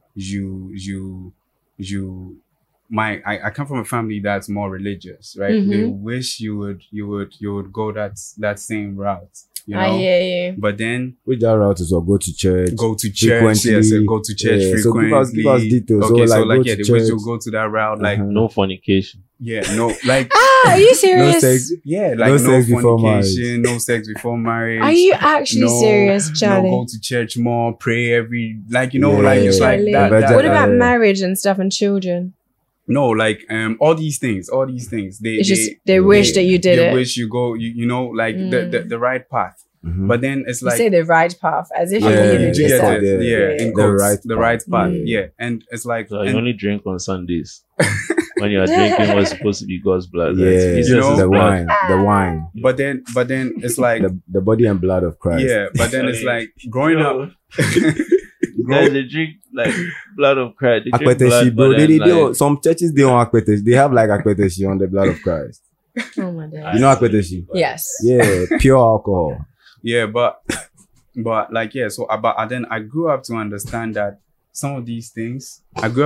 I come from a family that's more religious, right? Mhm. They wish you would go that same route, you know. I hear you. But then With that route as well, go to church. go to church, frequently. yes, go to church Yeah, so frequently. give us details. Okay, So, so like, like go yeah, to they wish you church. go to that route, like Uh-huh. No fornication. yeah, no, like Are you No serious? sex. yeah, like No no, sex before fornication, no sex before marriage. Are you actually no, serious, Charlie? No, go to church more, pray every, like, you know, Yeah, like it's like Charlie. that. What about Yeah. marriage and stuff and children? No, like all these things. It's just they wish that you did they it. wish you go, you know, like the right path. Mhm. But then it's You like say the right path as if Yeah, you you did it get yourself. it, Yeah. yeah, in The quotes, right the path. right path, Mm. yeah. And it's like, So and- you only drink on Sundays. When you are drinking what's supposed to be God's blood. Yeah, That's Jesus' You know, the blood. wine, but then it's like, the body and blood of Christ. yeah. But then it's like growing up. Guys, they drink like blood of Christ. They drink Akweteshi, blood, bro. but They then, like, some churches they don't akweteshi. They have like akweteshi on the blood of Christ. Oh my god. You know akweteshi? Yes. Yeah, pure alcohol. Yeah, but like, yeah, so but then I grew up to understand that some of these things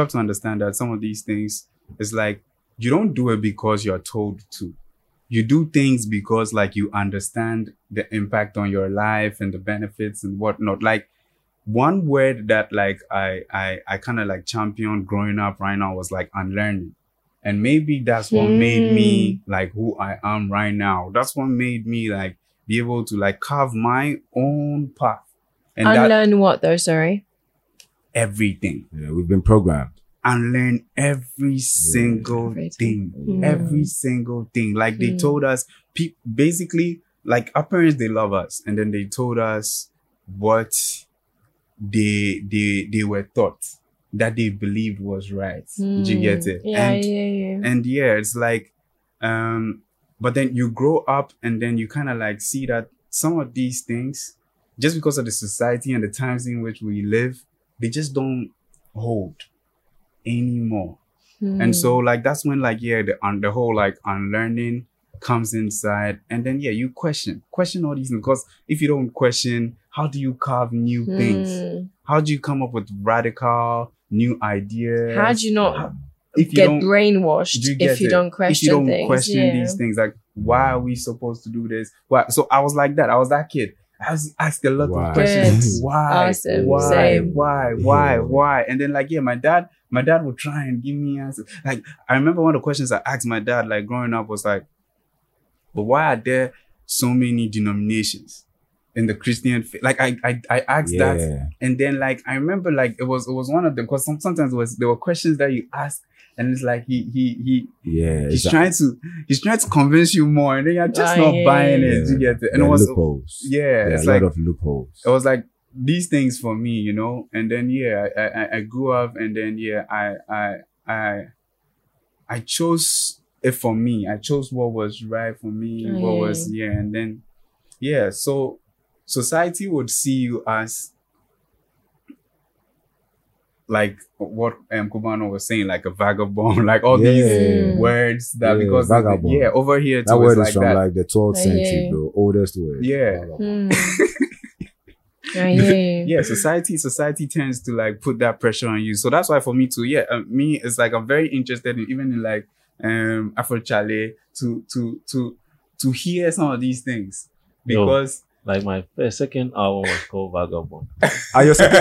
is like, you don't do it because you're told to. You do things because like you understand the impact on your life and the benefits and whatnot. Like one word that like I kind of like championed growing up right now was like unlearning. And maybe that's what made me like who I am right now. That's what made me like be able to like carve my own path. And that Unlearn what though? Sorry. everything. Yeah, we've been programmed. Unlearn every single Everything. thing. Every single thing. Like they told us, basically, like our parents, they love us. And then they told us what they were taught that they believed was right. Did you get it? Yeah, and, yeah. and yeah, it's like, but then you grow up and then you kind of like see that some of these things, just because of the society and the times in which we live, they just don't hold anymore. And so like, that's when like, yeah, the whole like unlearning comes inside. And then, yeah, you question all these things, because if you don't question, how do you carve new things? How do you come up with radical new ideas? How do you not if you get don't brainwashed if you don't question if you don't things? question these things, like, why are we supposed to do this? Why? So I was like that. I was that kid. I was asked a lot Why? of questions. Good. Why? Awesome. Why? Same. Why? And then like, yeah, my dad would try and give me answers. Like, I remember one of the questions I asked my dad, like growing up, was like, but why are there so many denominations in the Christian faith? Like I asked that, and then like I remember like it was one of them, because sometimes there were questions that you ask, and it's like he's trying to convince you more, and then you're just not buying it. You get it? And it was loopholes. yeah, There it's are a like lot of loopholes. it was like these things for me, you know, and then I grew up, and then I chose it for me. I chose what was right for me, and then so society would see you as like what Cubano was saying, like a vagabond, like all these words that because vagabond. Over here that word is like from that. like the 12th century, bro. Oldest word. Society tends to like put that pressure on you. So that's why for me too, me it's like I'm very interested in even in like Afro Chalet to hear some of these things because like my second album was called Vagabond. Your second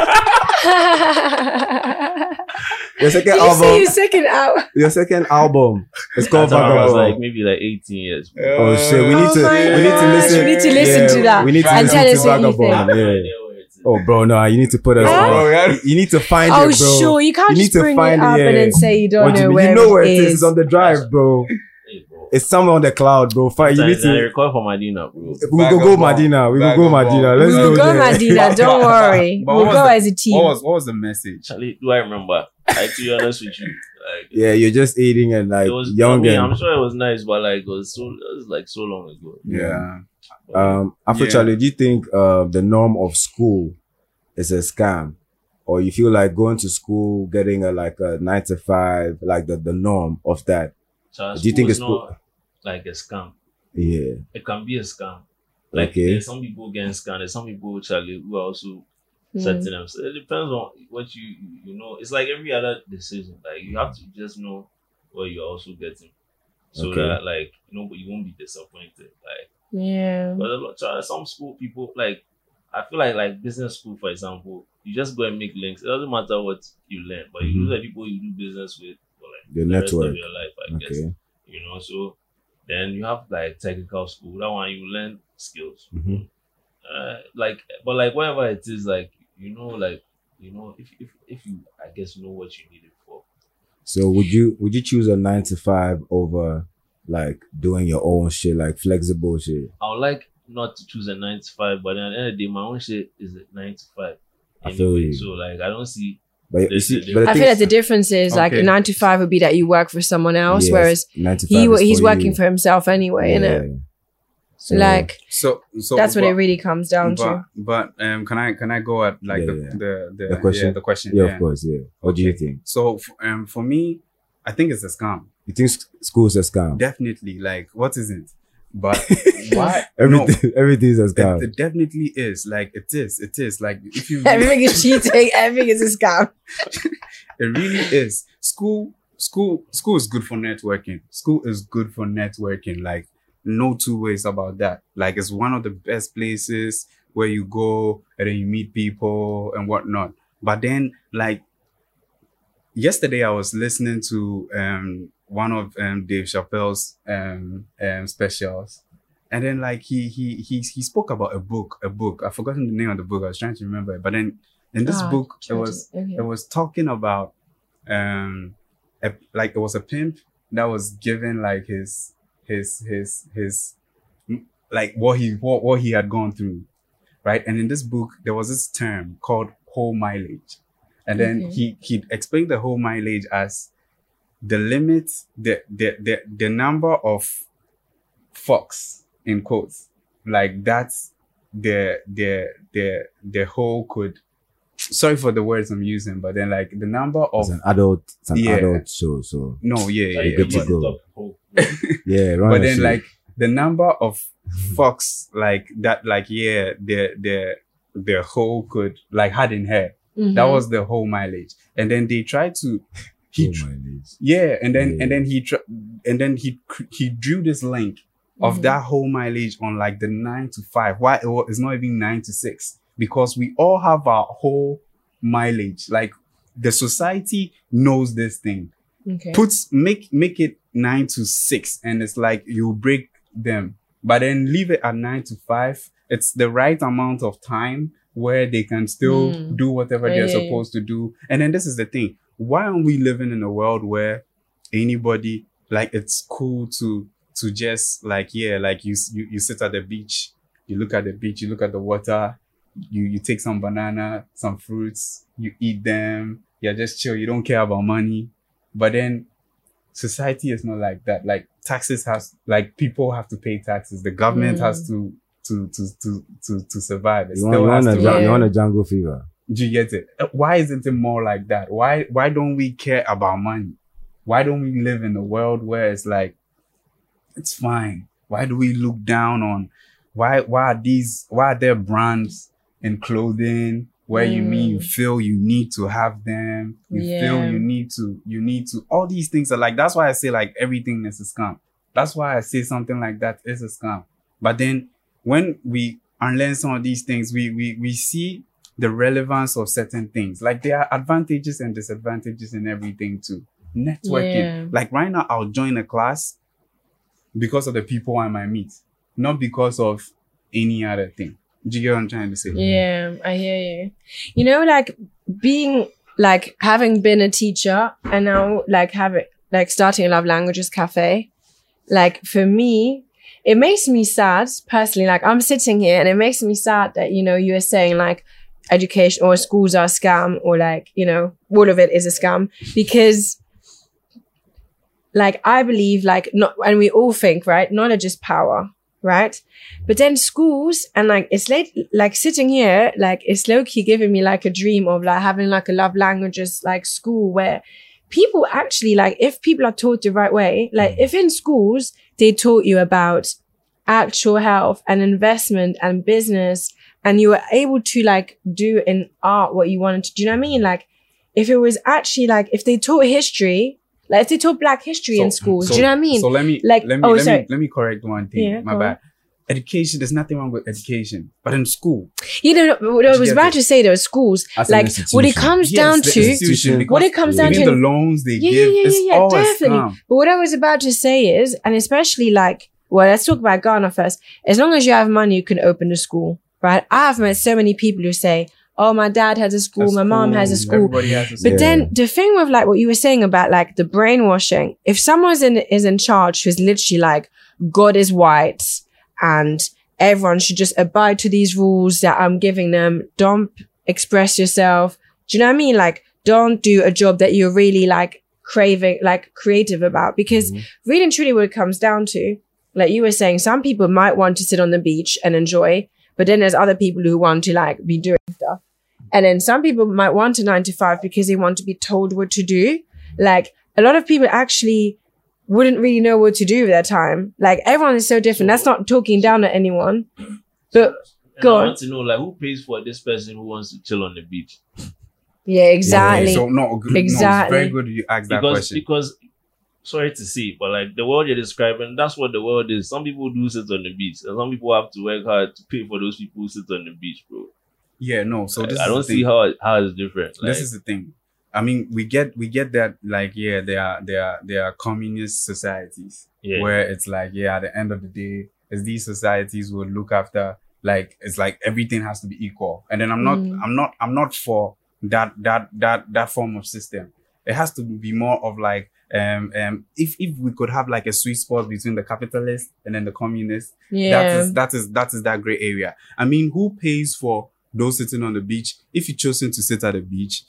album. Your second album. It's called Vagabond. I was like maybe like 18 years. Bro. Oh shit! We need to listen. We need to listen to that. We need to listen to Vagabond. Oh, bro, no, you need to put us on. You need to find it, bro. Oh, sure. You can't just bring it up and then say you don't know where it is. You know where it is. It's on the drive, bro. It's somewhere on the cloud, bro. You need to record for Medina, bro. We will go Medina. Let's go Medina. Don't worry. We'll go as a team. What was the message? Charlie, do I remember? To be honest with you, like, you're just eating and like young. I'm sure it was nice, but like it was like so long ago. After Charlie, do you think the norm of school is a scam, or you feel like going to school, getting a 9 to 5, like the norm of that? So do you think it's not like a scam? Yeah, it can be a scam. Like there's some people getting scammed. There's some people, Charlie, who are also setting them. So it depends on what you know. It's like every other decision. Like you have to just know what you're also getting, so that like you won't be disappointed. Like but some school people, like I feel like business school, for example, you just go and make links. It doesn't matter what you learn, but you know the people you do business with for like the rest network of your life, I guess. You know, so then you have like technical school. That one you learn skills. But whatever it is, like if you I guess you know what you need it for. So would you choose a 9 to 5 over like doing your own shit, like flexible shit? I would like not to choose a 9 to 5, but at the end of the day, my own shit is a 9 to 5. Anyway. I feel you. So like I don't see. But I feel like the difference is like 9 to 5 would be that you work for someone else, whereas 9 to 5 he's working for himself anyway, innit? So like so that's what it really comes down to. But can I go at like the question? The question. Yeah, of course. Yeah. What do you think? So for me, I think it's a scam. You think school's a scam? Definitely. Like what isn't? But why? Everything is a scam. It definitely is. Like it is. Like if you everything is cheating, everything is a scam. It really is. School is good for networking. School is good for networking. Like no two ways about that. Like it's one of the best places where you go and then you meet people and whatnot. But then like yesterday I was listening to one of Dave Chappelle's specials, and then like he spoke about a book. I've forgotten the name of the book. I was trying to remember it, but then in this book it was talking about it was a pimp that was given like his like what he had gone through, right? And in this book there was this term called whole mileage, and then he explained the whole mileage as the limit, the number of fucks in quotes, like that's the whole could. Sorry for the words I'm using, but then like the number of it's an adult show, so no, good to go. Yeah, right. But then like the number of fucks like that, like the whole could like had in her. That was the whole mileage, and then they tried to. And then he drew this link of that whole mileage on like the 9 to 5. Why it's not even 9 to 6? Because we all have our whole mileage. Like the society knows this thing. Okay. Make it 9 to 6, and it's like you break them, but then leave it at 9 to 5. It's the right amount of time where they can still do whatever they're supposed to do. And then this is the thing. Why aren't we living in a world where anybody, like, it's cool to just like, like you sit at the beach, you look at the beach, you look at the water, you take some banana, some fruits, you eat them, you're just chill, you don't care about money. But then society is not like that. Like taxes like people have to pay taxes. The government has to survive. You want a jungle fever. Do you get it? Why isn't it more like that? Why don't we care about money? Why don't we live in a world where it's like, it's fine? Why do we look down on, why are there brands in clothing where you feel you need to have them? You feel you need to, all these things are like, that's why I say like everything is a scam. That's why I say something like that is a scam. But then when we unlearn some of these things, we see the relevance of certain things. Like there are advantages and disadvantages in everything too. Networking. Like right now, I'll join a class because of the people I might meet, not because of any other thing. Do you get what I'm trying to say? Yeah, I hear you. You know, like having been a teacher and now starting a love languages cafe, like for me, it makes me sad personally. Like I'm sitting here and it makes me sad that, you know, you were saying like education or schools are a scam or like, you know, all of it is a scam because like I believe like not, and we all think, right, knowledge is power, right? But then schools and like it's like sitting here, like it's low-key giving me like a dream of like having like a love languages like school where people actually like, if people are taught the right way, like if in schools they taught you about actual health and investment and business and you were able to like do in art what you wanted to, do you know what I mean? Like if it was actually like, if they taught history, like if they taught Black history in schools, do you know what I mean? So let me correct one thing. Yeah, my bad. Education, there's nothing wrong with education, but in school. You know, what I was about to say, those schools, like what it comes down to, what it comes down to, the loans they give, it's all definitely. scam. But what I was about to say is, and especially like, well, let's talk about Ghana first. As long as you have money, you can open a school, right? I've met so many people who say, oh, my dad has a school, my mom has a school. Everybody has a school. But then the thing with like what you were saying about like the brainwashing, if someone is in charge who's literally like, God is white and everyone should just abide to these rules that I'm giving them, don't express yourself. Do you know what I mean? Like, don't do a job that you're really like craving, like creative about. Because really and truly what it comes down to, like you were saying, some people might want to sit on the beach and enjoy, but then there's other people who want to like be doing stuff. And then some people might want a 9 to 5 because they want to be told what to do. Like a lot of people actually wouldn't really know what to do with their time. Like everyone is so different. That's not talking down at anyone. But go on. I want to know like who pays for this person who wants to chill on the beach? Yeah, exactly. So exactly. No, it's very good you ask that question. Because sorry to see, but like the world you're describing, that's what the world is. Some people do sit on the beach, and some people have to work hard to pay for those people who sit on the beach, bro. Yeah, no. So like, I don't see how it's different. Like, this is the thing. I mean, we get that. Like, yeah, there are communist societies where it's like, yeah, at the end of the day, it's these societies will look after. Like, it's like everything has to be equal. And then I'm not for that form of system. It has to be more of like, if we could have like a sweet spot between the capitalists and then the communists, that is that gray area. I mean, who pays for those sitting on the beach? If you've chosen to sit at the beach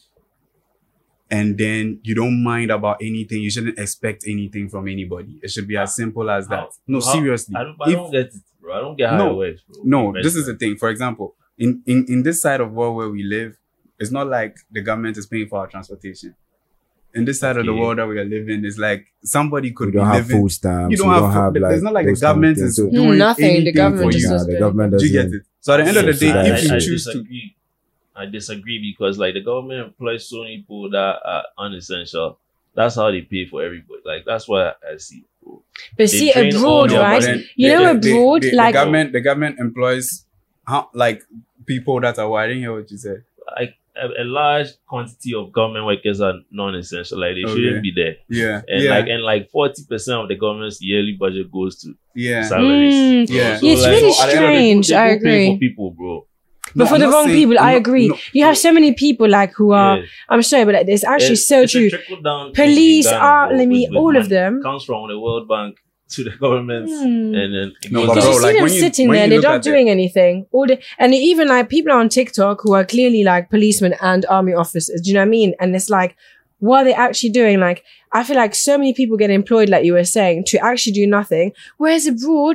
and then you don't mind about anything, you shouldn't expect anything from anybody. It should be as simple as that. Seriously. I don't get it, bro. I don't get how it works, bro. No, this is the thing. For example, in this side of the world where we live, it's not like the government is paying for our transportation. In this side of the world that we are living, it's like somebody could be living. You don't have food stamps. You don't have like, it's not like the government is doing nothing. The government just does the government doesn't. Do you get it? So at the end of the day, if you choose to, I disagree because like the government employs so many people that are unessential. That's how they pay for everybody. Like that's what I see, bro. But see abroad, right? Abroad, like the government employs like people that are. I didn't hear what you said. Like a large quantity of government workers are non-essential. Like they shouldn't be there. Yeah. And like 40% of the government's yearly budget goes to salaries. Yeah. So it's really strange. I agree. For people, bro. But for the wrong people, I agree. You have so many people like who are. I'm sorry, but it's actually so true. Police, army, all of them comes from the World Bank to the government, and then it No, goes but Because bro, you see like, them when you- sitting when there, you they're look not at doing anything. And even like people on TikTok who are clearly like policemen and army officers. Do you know what I mean? And it's like, what are they actually doing? Like, I feel like so many people get employed, like you were saying, to actually do nothing. Whereas abroad,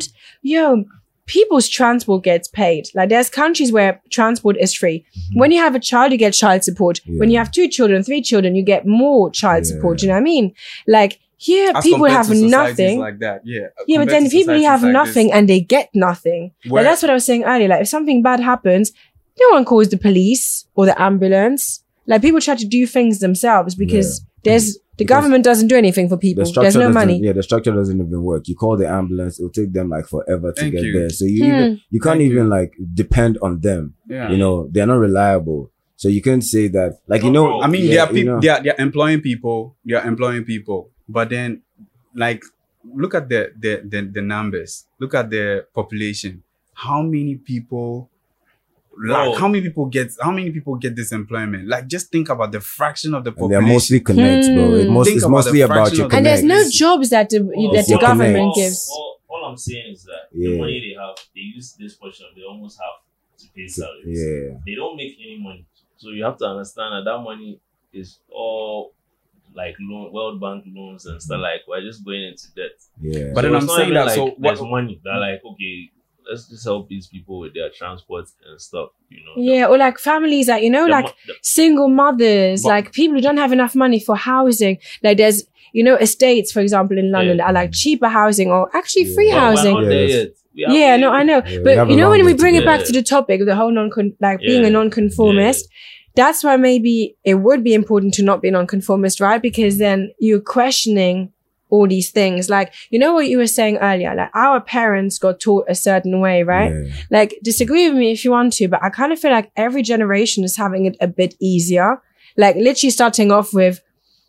people's transport gets paid. Like there's countries where transport is free. When you have a child, you get child support. When you have 2 children, 3 children, you get more child support. Do you know what I mean? Like here, As people compared have to societies nothing. like that. Yeah. Yeah, but Compared then to people have societies like nothing this, and they get nothing. where- Like that's what I was saying earlier. Like if something bad happens, no one calls the police or the ambulance. Like people try to do things themselves because the government doesn't do anything for people. There's no money. Yeah, the structure doesn't even work. You call the ambulance, it'll take them like forever to Thank get you. there. So you can't even like depend on them. Yeah. You know, they're not reliable. So you can't say that. Like you know, I mean, yeah, there are people. you know. They're employing people. They're employing people. But then, like, look at the numbers. Look at the population. How many people? Like, Bro. how many people get this employment? Like, just think about the fraction of the And population. they're mostly connects, bro. Think It's about mostly the about fraction your of the And there's no connects. jobs that the your government connects. gives. All I'm saying is that Yeah. the money they have, they use this portion. They almost have to pay salaries. Yeah. They don't make any money, so you have to understand that money is all like World Bank loans and stuff. Like we're just going into debt. Yeah. But So then it's I'm not saying even that. So there's what? money. They're like, okay, let's just help these people with their transport and stuff. You know. Yeah, or like families that, like single mothers, But- like people who don't have enough money for housing. Like there's, estates, for example, in London that are like cheaper housing or actually free Yeah. housing. We're not there Yeah, yet. Yeah, no, I know. Yeah, we But have a when long we way bring to it go. back to the topic of the whole being a Yeah. nonconformist, that's why maybe it would be important to not be nonconformist, right? Because then you're questioning all these things. Like, what you were saying earlier, like our parents got taught a certain way, right? Yeah. Like, disagree with me if you want to, but I kind of feel like every generation is having it a bit easier. Like, literally starting off with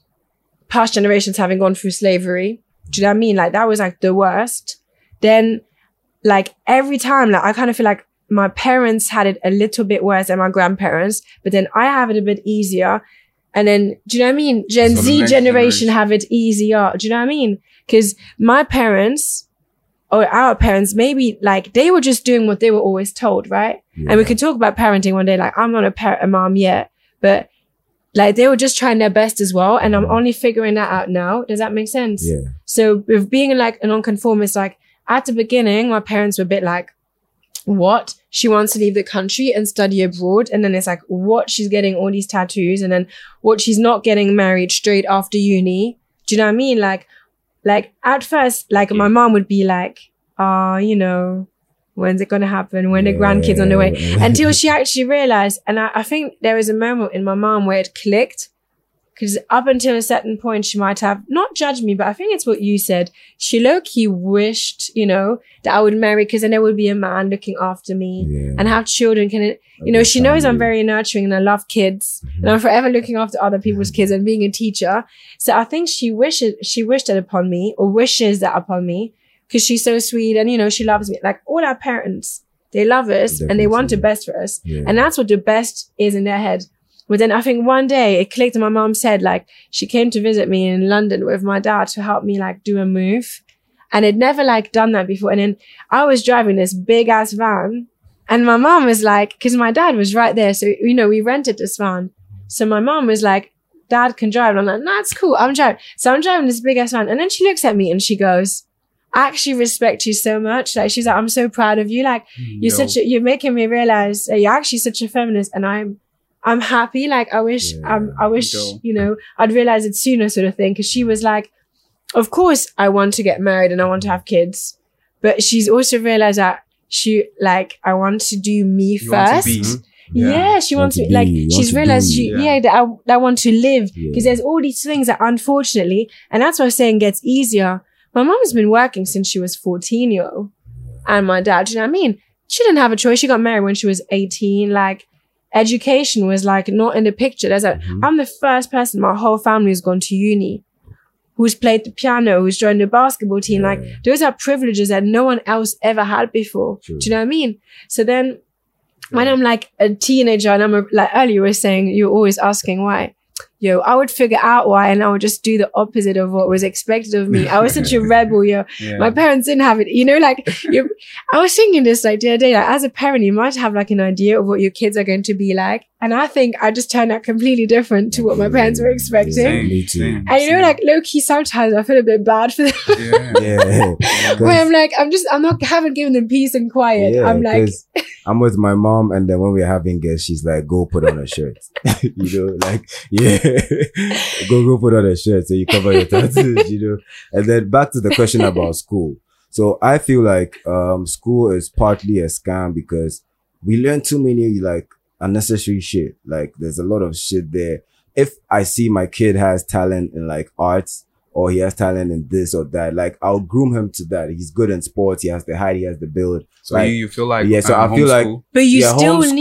past generations having gone through slavery. Do you know what I mean? Like, that was like the worst. Then, like, every time, like, I kind of feel like my parents had it a little bit worse than my grandparents, but then I have it a bit easier. And then, do you know what I mean? Gen So the Z next generation have it easier. Do you know what I mean? Because my parents or our parents, maybe like they were just doing what they were always told, right? Yeah. And we could talk about parenting one day. Like I'm not a mom yet, but like they were just trying their best as well. And I'm only figuring that out now. Does that make sense? Yeah. So with being like a nonconformist, like at the beginning, my parents were a bit like, what? She wants to leave the country and study abroad. And then it's like, what? She's getting all these tattoos. And then what? She's not getting married straight after uni. Do you know what I mean? Like at first, like my mom would be like, when's it going to happen? When the grandkids on the way? Until she actually realized. And I think there was a moment in my mom where it clicked. Because up until a certain point, she might have not judged me, but I think it's what you said. She low-key wished, that I would marry because then there would be a man looking after me and have children. She knows I'm very nurturing and I love kids and I'm forever looking after other people's kids and being a teacher. So I think she wished that upon me or wishes that upon me because she's so sweet and, she loves me. Like all our parents, they love us and they want the best for us. Yeah. And that's what the best is in their head. But then I think one day it clicked and my mom said like she came to visit me in London with my dad to help me like do a move. And I'd never like done that before. And then I was driving this big ass van and my mom was like, cause my dad was right there. So, we rented this van. So my mom was like, Dad can drive. And I'm like, nah, it's cool. I'm driving. So I'm driving this big ass van. And then she looks at me and she goes, I actually respect you so much. Like she's like, I'm so proud of you. Like you're making me realize that you're actually such a feminist and I'm happy. Like I wish, I'd realize it sooner sort of thing. Cause she was like, of course I want to get married and I want to have kids, but she's also realized that I want to do me first. Yeah, she wants to, like, she's realized that I want to live because there's all these things that unfortunately, and that's why I'm saying gets easier. My mom's been working since she was 14, and my dad, you know what I mean? She didn't have a choice. She got married when she was 18. Like, education was like not in the picture. There's I'm the first person in my whole family who's gone to uni, who's played the piano, who's joined the basketball team. Like those are privileges that no one else ever had before. True. Do you know what I mean? So then when I'm like a teenager and I'm like earlier you were saying, you're always asking why. yo, I would figure out why and I would just do the opposite of what was expected of me. I was such a rebel, yo. Yeah. My parents didn't have it. You know, like, I was thinking this like the other day, like as a parent, you might have like an idea of what your kids are going to be like. And I think I just turned out completely different to what my parents were expecting. Same, Me too. same, And you know, same. like low key, sometimes I feel a bit bad for them. Yeah. Where I'm like, haven't given them peace and quiet. Yeah, I'm like, 'cause I'm with my mom, and then when we're having guests, she's like, "Go put on a shirt," you know, like, yeah, go put on a shirt so you cover your tattoos, you know. And then back to the question about school. So I feel like school is partly a scam because we learn too many like unnecessary shit. Like there's a lot of shit there. If I see my kid has talent in like arts, or he has talent in this or that, like I'll groom him to that. He's good in sports. He has the height. He has the build. So like, you feel like yeah, so I feel like homeschool? but you Yeah,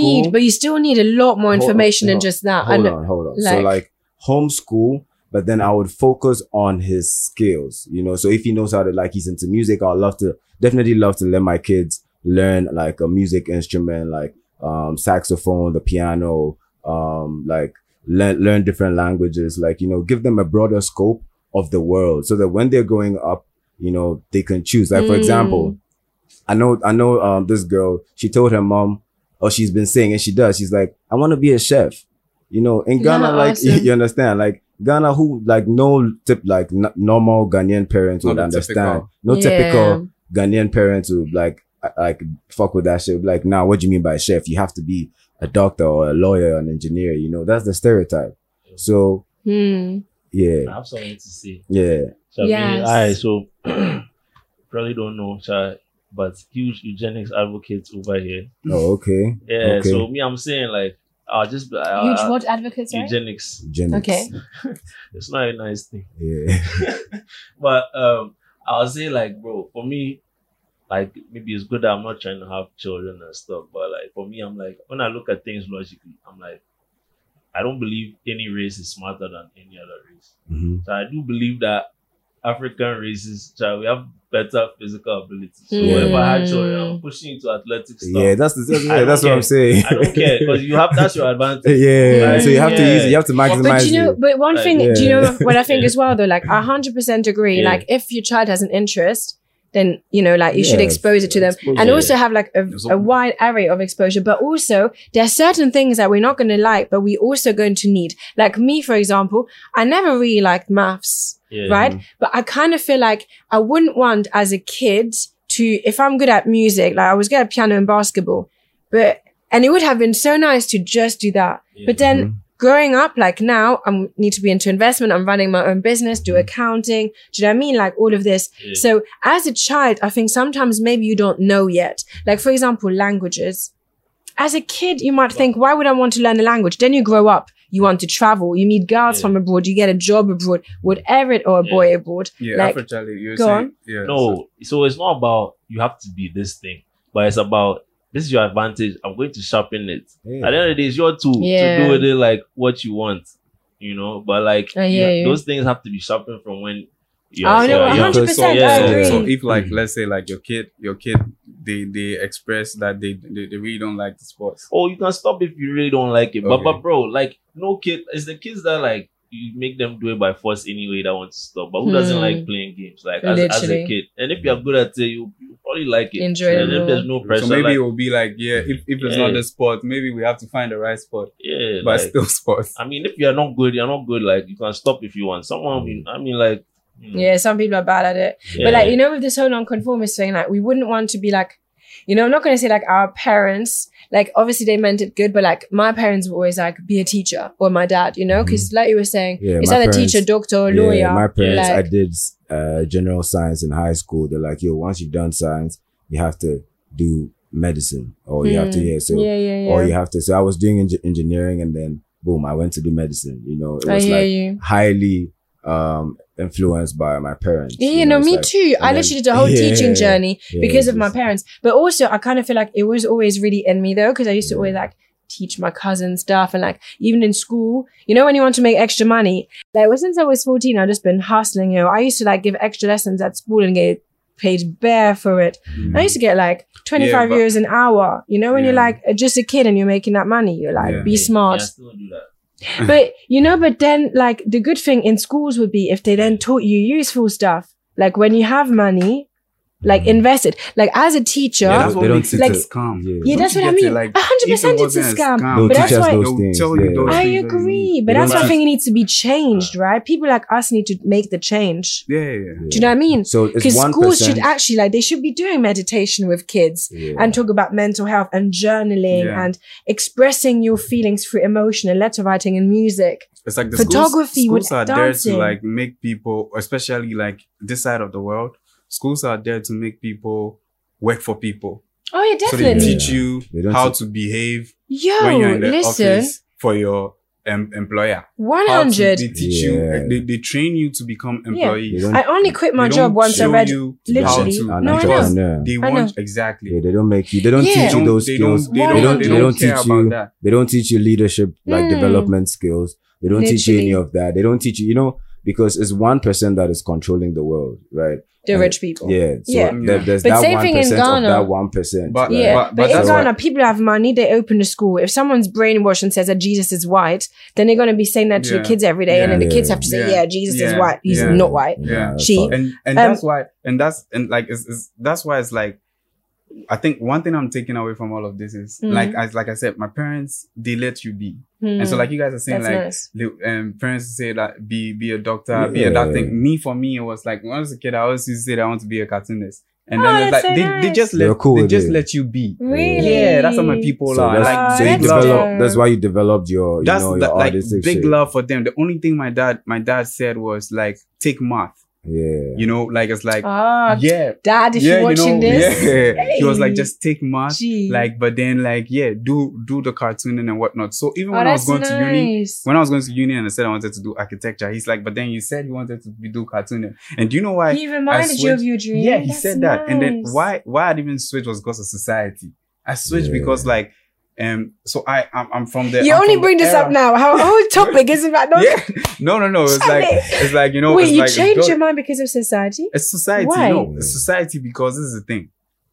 still need a lot more information than just that. Hold on. So like homeschool, but then I would focus on his skills, you know. So if he knows how to, like, he's into music, definitely love to let my kids learn like a music instrument, like saxophone, the piano, like learn different languages, like, you know, give them a broader scope of the world so that when they're growing up, you know, they can choose. Like, for example, I know this girl, she told her mom, or she's been saying, and she does, she's like, I want to be a chef. You know, in Ghana, like, awesome. you understand, like, Ghana, who, like, no tip, like, normal Ghanaian parents would Not understand. typical. No Yeah. typical Ghanaian parents would, like fuck with that shit. Like, nah, what do you mean by a chef? You have to be a doctor or a lawyer or an engineer, you know, that's the stereotype. So, Hmm. yeah, I have something to say. yeah. Yes. Alright, so probably don't know, but huge eugenics advocates over here. Oh, okay. Yeah, Okay. so me, I'm saying like, I'll just Huge what advocates, right? eugenics. Eugenics. Okay. It's not a nice thing, Yeah. but I'll say like, bro, for me, like maybe it's good that I'm not trying to have children and stuff, but like for me, I'm like, when I look at things logically, I'm like, I don't believe any race is smarter than any other race. hmm So I do believe that African races, we have better physical abilities. So Mm. if I had children, I'm pushing into athletic stuff. Yeah, that's I that's don't what I'm saying. I don't care because that's your advantage. Yeah, Like, so you have to use it. You have to maximize But you know, it. but one Like, thing, do you yeah. know what I think as well though? Like, I 100% agree. Yeah. Like, if your child has an interest, then, you know, like you should Yeah, expose it to them expose and it. also have like a wide array of exposure. But also there are certain things that we're not going to like, but we also going to need. Like me, for example, I never really liked maths, Yeah. right? But I kind of feel like I wouldn't want as a kid to, if I'm good at music, like I was good at piano and basketball, and it would have been so nice to just do that. Yeah. But then Mhm. growing up, like now I need to be into investment. I'm running my own business, do accounting. Do you know what I mean? Like all of this. Yeah. So as a child, I think sometimes maybe you don't know yet. Like for example, languages. As a kid, you might think, why would I want to learn a language? Then you grow up, you want to travel, you meet girls Yeah. from abroad, you get a job abroad, whatever it, or a Yeah. boy abroad. Yeah, Like, Afro Charlie, you're go saying, on. yeah. No, so it's not about you have to be this thing, but it's about this is your advantage. I'm going to sharpen it. Yeah. At the end of the day, it's your tool Yeah. to do with it like what you want, you know. But like I hear you. those things have to be sharpened from when you're Oh, no, young. 100%, I agree. So if like let's say like your kid they express that they really don't like the sports. Oh, you can stop if you really don't like it. Okay. But bro, like no kid, it's the kids that like you make them do it by force anyway that want to stop. But who doesn't Hmm. like playing games? Like as a Literally. kid. And if you're good at it, you probably like it. Enjoy it And if more. there's no pressure, So maybe like, it will be like, yeah, if it's not Yeah. the sport, maybe we have to find the right sport. yeah, But like, still sports. I mean, if you're not good, you're not good. Like you can stop if you want. Someone, I mean, like, you know, Yeah, some people are bad at it. yeah. But like, you know, with this whole non-conformist thing, like we wouldn't want to be like, you know, I'm not going to say like our parents, like obviously they meant it good, but like my parents were always like, be a teacher, or my dad, you know, because like you were saying, Yeah, it's my either parents- teacher, doctor, or Yeah, lawyer. my parents, like, I did general science in high school. They're like, yo, once you've done science, you have to do medicine, or you have to, or you have to. So I was doing engineering, and then boom, I went to do medicine. You know, it I was hear like you. highly influenced by my parents. Yeah, you you know, know, it's me like- too. I and literally then- did a whole Yeah, teaching journey yeah, because of my just- parents. But also, I kind of feel like it was always really in me though, because I used to always like teach my cousins stuff, and like even in school, you know, when you want to make extra money, like well, since I was 14, I've just been hustling. You know, I used to like give extra lessons at school and get paid bare for it. I used to get like 25 Yeah, but- euros an hour. You know, when you're Yeah. like just a kid and you're making that money, you're like, Yeah. be smart. Yeah, I still do that. But but then like the good thing in schools would be if they then taught you useful stuff. Like when you have money, like invest it. Like as a teacher, Yeah, that's what They don't makes it like- a scam. Yeah, Don't that's you what I get it? mean. Like, 100% if it it's a wasn't scam. They'll But teach that's us why those they'll things. tell you yeah. those I things that you agree. need. But They that's don't why I teach- think it needs to be changed, right? People like us need to make the change. Yeah. Do you know what I mean? So it's Because 1%. schools should actually they should be doing meditation with kids Yeah. and talk about mental health and journaling Yeah. and expressing your feelings through emotion and letter writing and music. It's like the Photography schools with are there dancing. to like make people, especially like this side of the world, schools are there to make people work for people. Oh yeah, So they definitely. teach you They don't how teach- to behave Yo, when you're in the listen, office for your employer. 100. They teach Yeah. you, they train you to become They employees. don't- I only quit my They job don't once I show read you literally. how to, No, I because know. they I want know. exactly. Yeah, they don't make you. They don't Yeah. teach you those They skills. don't, they don't, They they don't- don't, they don't care teach about you- that. They don't teach you leadership, like Mm. development skills. They don't teach you any Literally. of that. They don't teach you, because it's 1% that is controlling the world, right? The And- rich people. Yeah. So Yeah. there's But that same thing in 1% of Ghana. that 1%. But- Yeah, But but in that's Ghana, why- people have money. They open a school. If someone's brainwashed and says that Jesus is white, then they're going to be saying that to the Yeah. kids every day, and then the Yeah. kids have to say, Yeah. "Yeah, Jesus is Yeah. white. He's Yeah. not white." Yeah. that's She- fine. And that's why, and that's why it's like, I think one thing I'm taking away from all of this is like I said, my parents, they let you be. And so like you guys are saying, That's like nice. the parents say that be a doctor, be a Yeah. that thing. Me, for me, it was like when I was a kid, I always used to say that I want to be a cartoonist. And Oh, then it's that's like so they nice. just They're cool they with just it. let you be. Really? Yeah, that's how my people So are. that's, Like so you that's develop. dope. That's why you developed your, that's your like artistic big shit. love for them. The only thing my dad said was like, take math. Yeah. Like it's like Ah, Dad, if you're watching this, yeah. He was like, Hey. just take math. Gee. Like, but then like, yeah, do the cartooning and whatnot. So even oh, when I was that's going to uni, nice. when I was going to uni and I said I wanted to do architecture, he's like, but then you said you wanted to do cartooning. And do you know why? He reminded you of your dream. Yeah, he That's said that. And then nice. why I didn't even switch was because of society. I switched Yeah. because like, so I'm from the. You I'm only from the bring this era- up now. Our whole topic is about no. Yeah. No. It's Stop like, it. it's like, Wait, it's you like, changed your mind because of society? It's society. Why? No, it's society because this is the thing.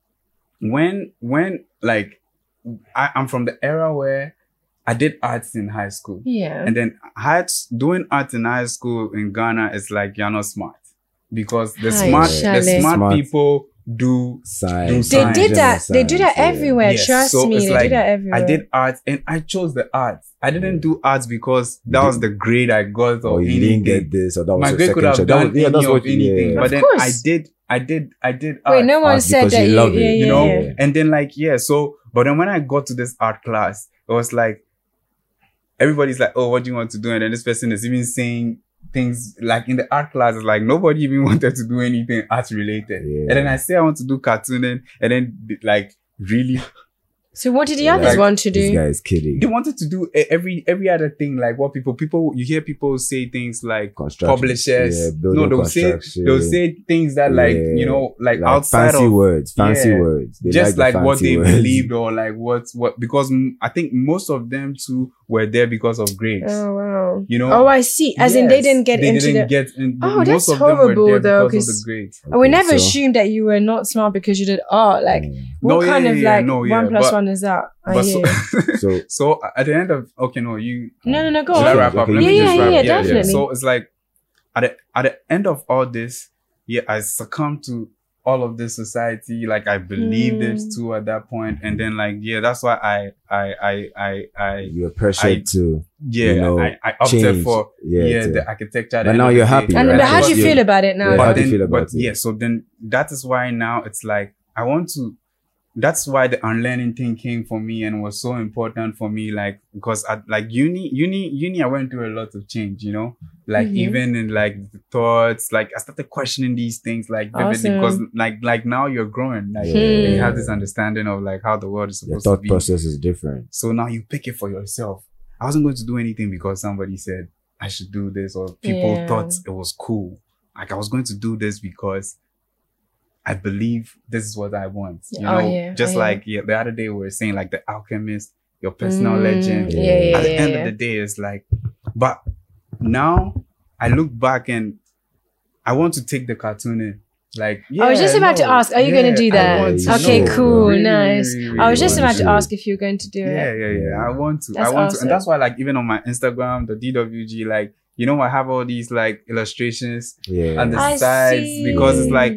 When like I'm from the era where I did arts in high school. Yeah. And then doing art in high school in Ghana is like you're not smart. Because the Hi, smart Shale. Smart. people do Science. They science. did that. They do that Yeah. everywhere. Yes, Trust so me. it's They like, do that everywhere. I did arts and I chose the arts. I didn't do arts because that was the grade I got or Or you anything. didn't get this, or that was My your grade second could have choice. done That was- yeah, any that's of what anything. yeah. But Of then course. I did Wait, art. no one Arts said because that you love it, you know, yeah. and then like, yeah, so, but then when I got to this art class, it was like, everybody's like, oh, what do you want to do? And then this person is even saying things like in the art class, it's like nobody even wanted to do anything art related. Yeah. And then I say I want to do cartooning, and then like really, So what did the Yeah. others Like, want to This do? guy is kidding. they wanted to do every other thing, like what people, you hear people say things like Construction. publishers. Yeah, building No, construction. they'll say things that like, Yeah. you know, like outside fancy of words, fancy Yeah. words. They just the like what fancy they words. believed or like what because I think most of them too were there because of grades. Oh wow. You know? Oh, I see. As in they Yes, didn't get they into didn't the. get in, Oh, most that's of them horrible, were there though, because of 'cause- the grades. I would never so- assume that you were not smart because you did art. Like, Mm. what No, kind yeah, of yeah, like no, yeah, 1 plus but- 1 is that? I But hear. So so at the end of no, you No, go should I on. wrap up? Okay, Let yeah, me just yeah, wrap yeah, up. definitely. So it's like at the end of all this, yeah, I succumbed to all of this society. Like I believed it too at that point, and then like yeah, that's why I you're pressured to yeah, you know, I opted change. for Yeah, the architecture. at But the now end of you're the happy, day. And right? but how do you Yeah. feel about it now? Yeah, how But do you then, feel about but it? yeah, so then that is why now it's like I want to. That's why the unlearning thing came for me and was so important for me. Like because at like uni, I went through a lot of change. You know, like even in like the thoughts, like I started questioning these things like vividly Awesome. because like now you're growing, like Yeah. you have this understanding of like how the world is Your supposed to thought be. process is different. So now you pick it for yourself. I wasn't going to do anything because somebody said I should do this or people Yeah. thought it was cool. Like I was going to do this because I believe this is what I want. You Oh, know, yeah. just Oh, yeah. like the other day we were saying like the alchemist, your personal legend. Yeah, At the end yeah. of the day, it's like, but now I look back and I want to take the cartooning Like, I was just about to ask, are you going to do that? I want to. Okay, No, cool, Really, nice. really, I was just really about to want to. ask if you were going to do Yeah, it. I want to. That's I want to. awesome. And that's why, like, even on my Instagram, the DWG, like, you know, I have all these like illustrations Yeah. on the I sides see. because it's like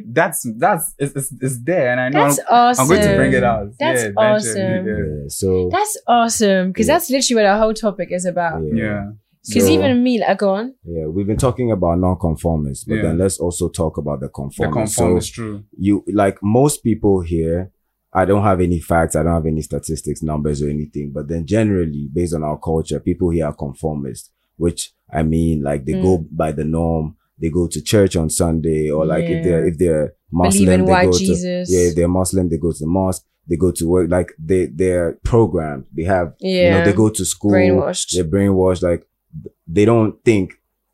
it's there, and I know That's awesome. I'm going to bring it out. That's yeah, eventually, awesome. Yeah. So That's awesome because Yeah. that's literally what our whole topic is about. Yeah. Because So- even me, like, go on. yeah, we've been talking about non-conformists, but Yeah. then let's also talk about the The conformists. conform is So true. you, like most people here, I don't have any facts, I don't have any statistics, numbers or anything, but then generally based on our culture, people here are conformists, which I mean, like they go by the norm, they go to church on Sunday, or like if they're Muslim, Believe in they white go Jesus. to, if they're Muslim, they go to the mosque, they go to work, like they're programmed, they have, Yeah. they go to school, Brainwashed. they're brainwashed, like they don't think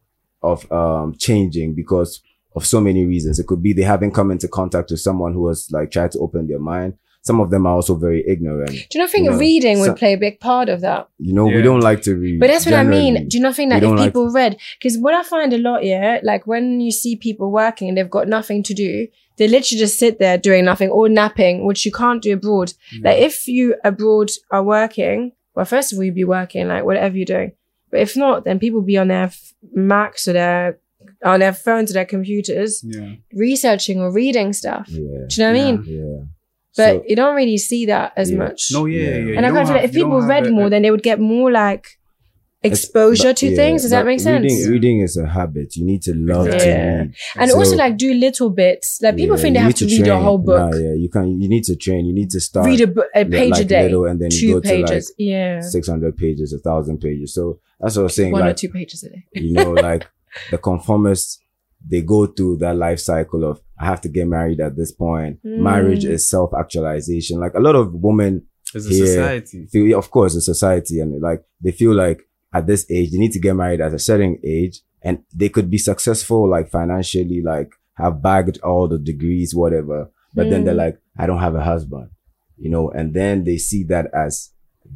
of changing because of so many reasons. It could be they haven't come into contact with someone who has like tried to open their mind. Some of them are also very ignorant. Do you not think You know, reading would so- play a big part of that? You know, we Yeah. don't like to read. But that's what I mean. generally. Do you not think We that if don't like- people read, because what I find a lot, like when you see people working and they've got nothing to do, they literally just sit there doing nothing or napping, which you can't do abroad. Like if you abroad are working, well, first of all, you'd be working, like whatever you're doing. But if not, then people be on their Macs or on their phones or their computers, Yeah. researching or reading stuff. Yeah. Do you know what I mean? Yeah. But So- you don't really see that as Yeah. much. No, yeah. Yeah. You and I don't kind of feel like have- if you don't people have read a- more, then they would get more like exposure But- to yeah, things. Does that but make sense? Reading is a habit. You need to love to Yeah. read. And So- also like do little bits. Like people Yeah, think they you have need to read a train. whole book. Nah, yeah, you need to train. You need to start. Read a page like a day. little, and then you 2 go to like pages. Yeah. 600 pages, 1,000 pages. So that's what I was saying. 1 or Like, 2 pages a day. you know, like the conformists, they go through that life cycle of, I have to get married at this point. Marriage is self-actualization. Like a lot of women It's a here society. feel, yeah, of course, it's society, and like they feel like at this age they need to get married at a certain age, and they could be successful like financially, like have bagged all the degrees, whatever. But then they're like, I don't have a husband, you know, and then they see that as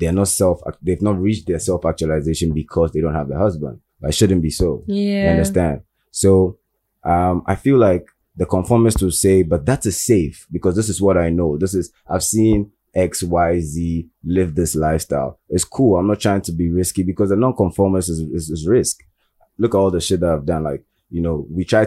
they've not reached their self-actualization because they don't have a husband. But it shouldn't be so. You Yeah. understand? So, I feel like the conformists will say, but that is safe because this is what I know. I've seen X, Y, Z live this lifestyle. It's cool. I'm not trying to be risky because the non-conformist is risk. Look at all the shit that I've done. Like, you know,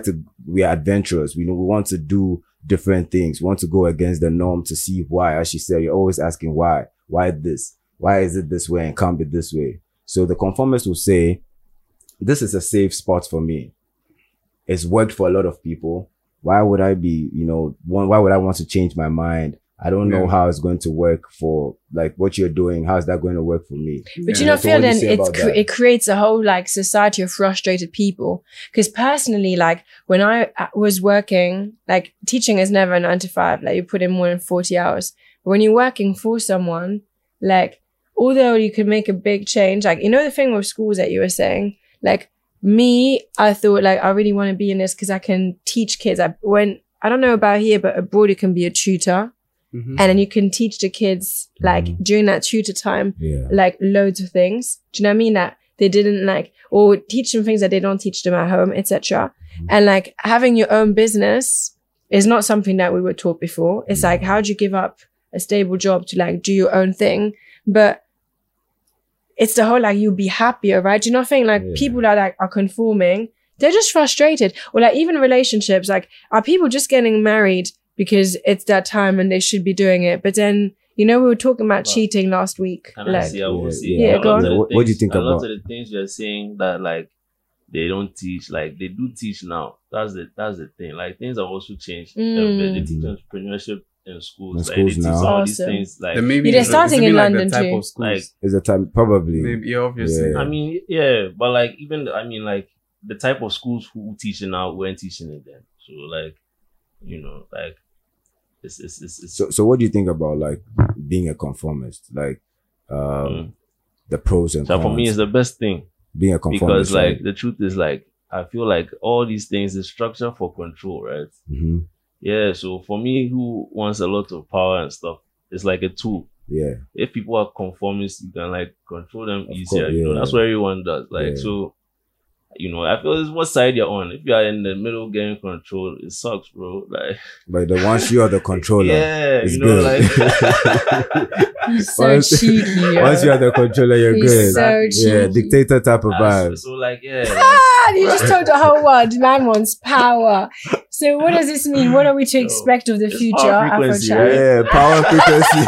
we are adventurous. We want to do different things. We want to go against the norm to see why. As she said, you're always asking why. Why this? Why is it this way and can't be this way? So the conformist will say, this is a safe spot for me. It's worked for a lot of people. Why would I be, you know, why would I want to change my mind? I don't know how it's going to work for, like, what you're doing. How is that going to work for me? But you Yeah. not So feel what do then you say about that? it creates a whole like society of frustrated people. Because personally, like when I was working, like teaching is never a 9 to 5. Like you put in more than 40 hours. But when you're working for someone, like although you can make a big change, like you know the thing with schools that you were saying, like me, I thought like I really want to be in this because I can teach kids. I don't know about here, but abroad you can be a tutor. Mhm. And then you can teach the kids like during that tutor time Yeah. like loads of things. Do you know what I mean? That they didn't like, or teach them things that they don't teach them at home, etc. And like having your own business is not something that we were taught before. It's like, how do you give up a stable job to like do your own thing? But it's the whole like you'll be happier, right? Do you not think like people that like are conforming, they're just frustrated, or like even relationships, like are people just getting married because it's that time and they should be doing it? But then, you know, we were talking about cheating last week. Can I Like, see? I will see. Yeah, A lot go of on. the What do you things- think a lot about- of the things you're saying that like they don't teach, like they do teach now. That's the thing. Like things have also changed. They teach entrepreneurship in schools. In Like schools they teach now. some of these Awesome. things. Like Then maybe Yeah, they're it's starting maybe in like London the type too. of schools. Like- Is the time probably? Maybe, yeah, obviously. Yeah. I mean, yeah, but like even I mean like the type of schools who teach it now weren't teaching it then. So like, you know, like it's So what do you think about like being a conformist? Like, the pros and so cons. for me it's the best thing. being a Because conformist. like the truth is like I feel like all these things is structure for control, right? Mhm. Yeah. So for me, who wants a lot of power and stuff, it's like a tool. Yeah. If people are conformists, you can like control them Of easier. course, You know, yeah. that's what everyone does. Like Yeah. so, You know, I feel it's what side you're on. If you are in the middle getting control, it sucks, bro. Like, But once you are the controller, yeah, it's you know, good. like, He's so cheeky. Yo. Once you are the controller, you're He's good. so Yeah, cheeky. dictator type of vibe. so like, yeah, like, Ah, you just told the whole world man wants power. So what does this mean? What are we to expect of the it's future? power frequency, Afro Chat? Yeah, power frequency.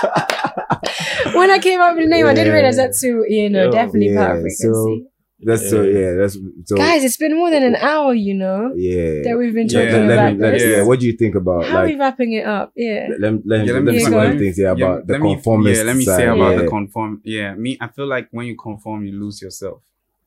When I came up with the name, I didn't Yeah. realize that's too, definitely Yeah, power frequency. That's so. Guys, it's been more than an hour, that we've been Yeah, talking about this. What do you think about How are we wrapping it up? Yeah. Let me Yeah, let me say go one on. thing about the let me conformist let me side. say about yeah. the conform. Yeah, me, I feel like when you conform, you lose yourself.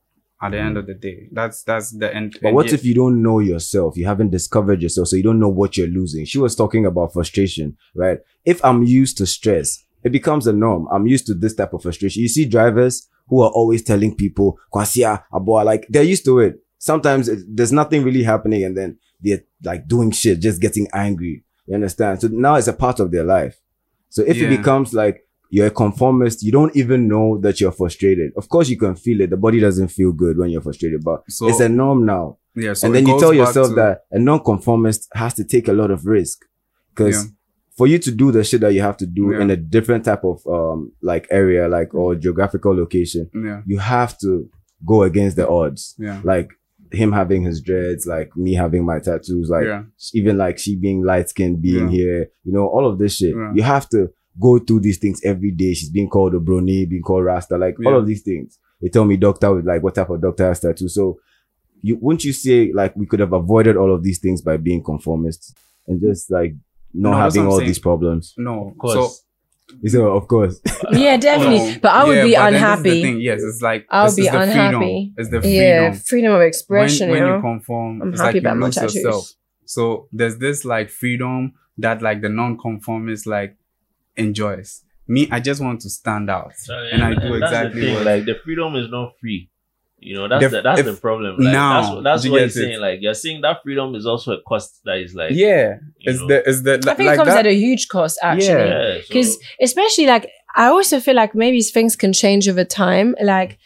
At the end of the day, that's the end. But what if you don't know yourself? You haven't discovered yourself, so you don't know what you're losing. She was talking about frustration, right? If I'm used to stress, it becomes a norm. I'm used to this type of frustration. You see drivers who are always telling people, Kwasia, Aboa, like they're used to it. Sometimes there's nothing really happening and then they're like doing shit, just getting angry. You understand? So now it's a part of their life. So if it becomes like you're a conformist, you don't even know that you're frustrated. Of course you can feel it. The body doesn't feel good when you're frustrated, but it's a norm now. Yeah. So and then you tell yourself that a non-conformist has to take a lot of risk. Because for you to do the shit that you have to do in a different type of like area, like or geographical location, you have to go against the odds. Yeah. Like him having his dreads, like me having my tattoos, like even like she being light skinned, being here, all of this shit. You have to go through these things every day. She's being called a brony, being called Rasta, like all of these things. They tell me doctor with like what type of doctor has tattoo. So wouldn't you say like we could have avoided all of these things by being conformists and just like not having all these problems? No, of course. So of course. Yeah, definitely. But I would be but then this is unhappy. the thing. Yes, it's like I'll this be is the unhappy. Freedom. It's the freedom. Yeah, freedom of expression. When you conform, I'm it's happy like you about my lose tattoos. yourself. So there's this like freedom that like the non-conformist like enjoys. Me, I just want to stand out, and I do exactly the thing, what like the freedom is not free. That's the problem. Like, now, that's what you're saying. it. Like you're saying that freedom is also a cost that is like it's the I think like it comes that, at a huge cost actually. yeah, Because so, especially like I also feel like maybe things can change over time. Like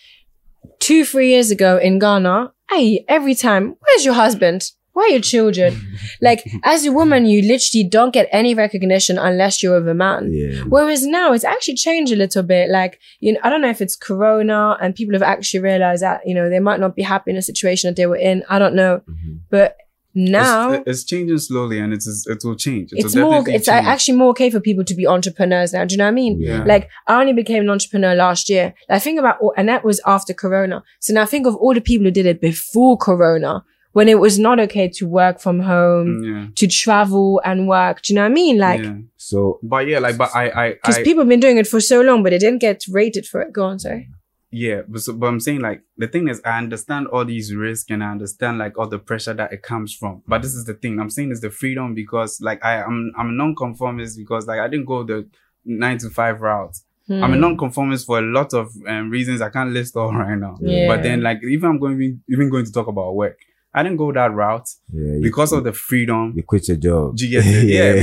2-3 years ago in Ghana, hey, every time, where's your husband? Where are your children? Like as a woman, you literally don't get any recognition unless you're with a man. Yeah. Whereas now it's actually changed a little bit. Like, I don't know if it's Corona and people have actually realized that, they might not be happy in a situation that they were in. I don't know. But now it's changing slowly, and it will change. it's actually more okay for people to be entrepreneurs now. Do you know what I mean? Yeah. Like I only became an entrepreneur last year. Like, think about and that was after Corona. So now think of all the people who did it before Corona, when it was not okay to work from home, to travel and work. Do you know what I mean? Like, so, but because people have been doing it for so long, but they didn't get rated for it. Go on, sorry. Yeah, but I'm saying like the thing is I understand all these risks and I understand like all the pressure that it comes from. But this is the thing I'm saying is the freedom, because like I'm a non-conformist because like I didn't go the 9-to-5 route. I'm a non-conformist for a lot of reasons I can't list all right now. Yeah. But then like if I'm going to talk about work, I didn't go that route because of the freedom. You quit your job. Do you get it? Yeah,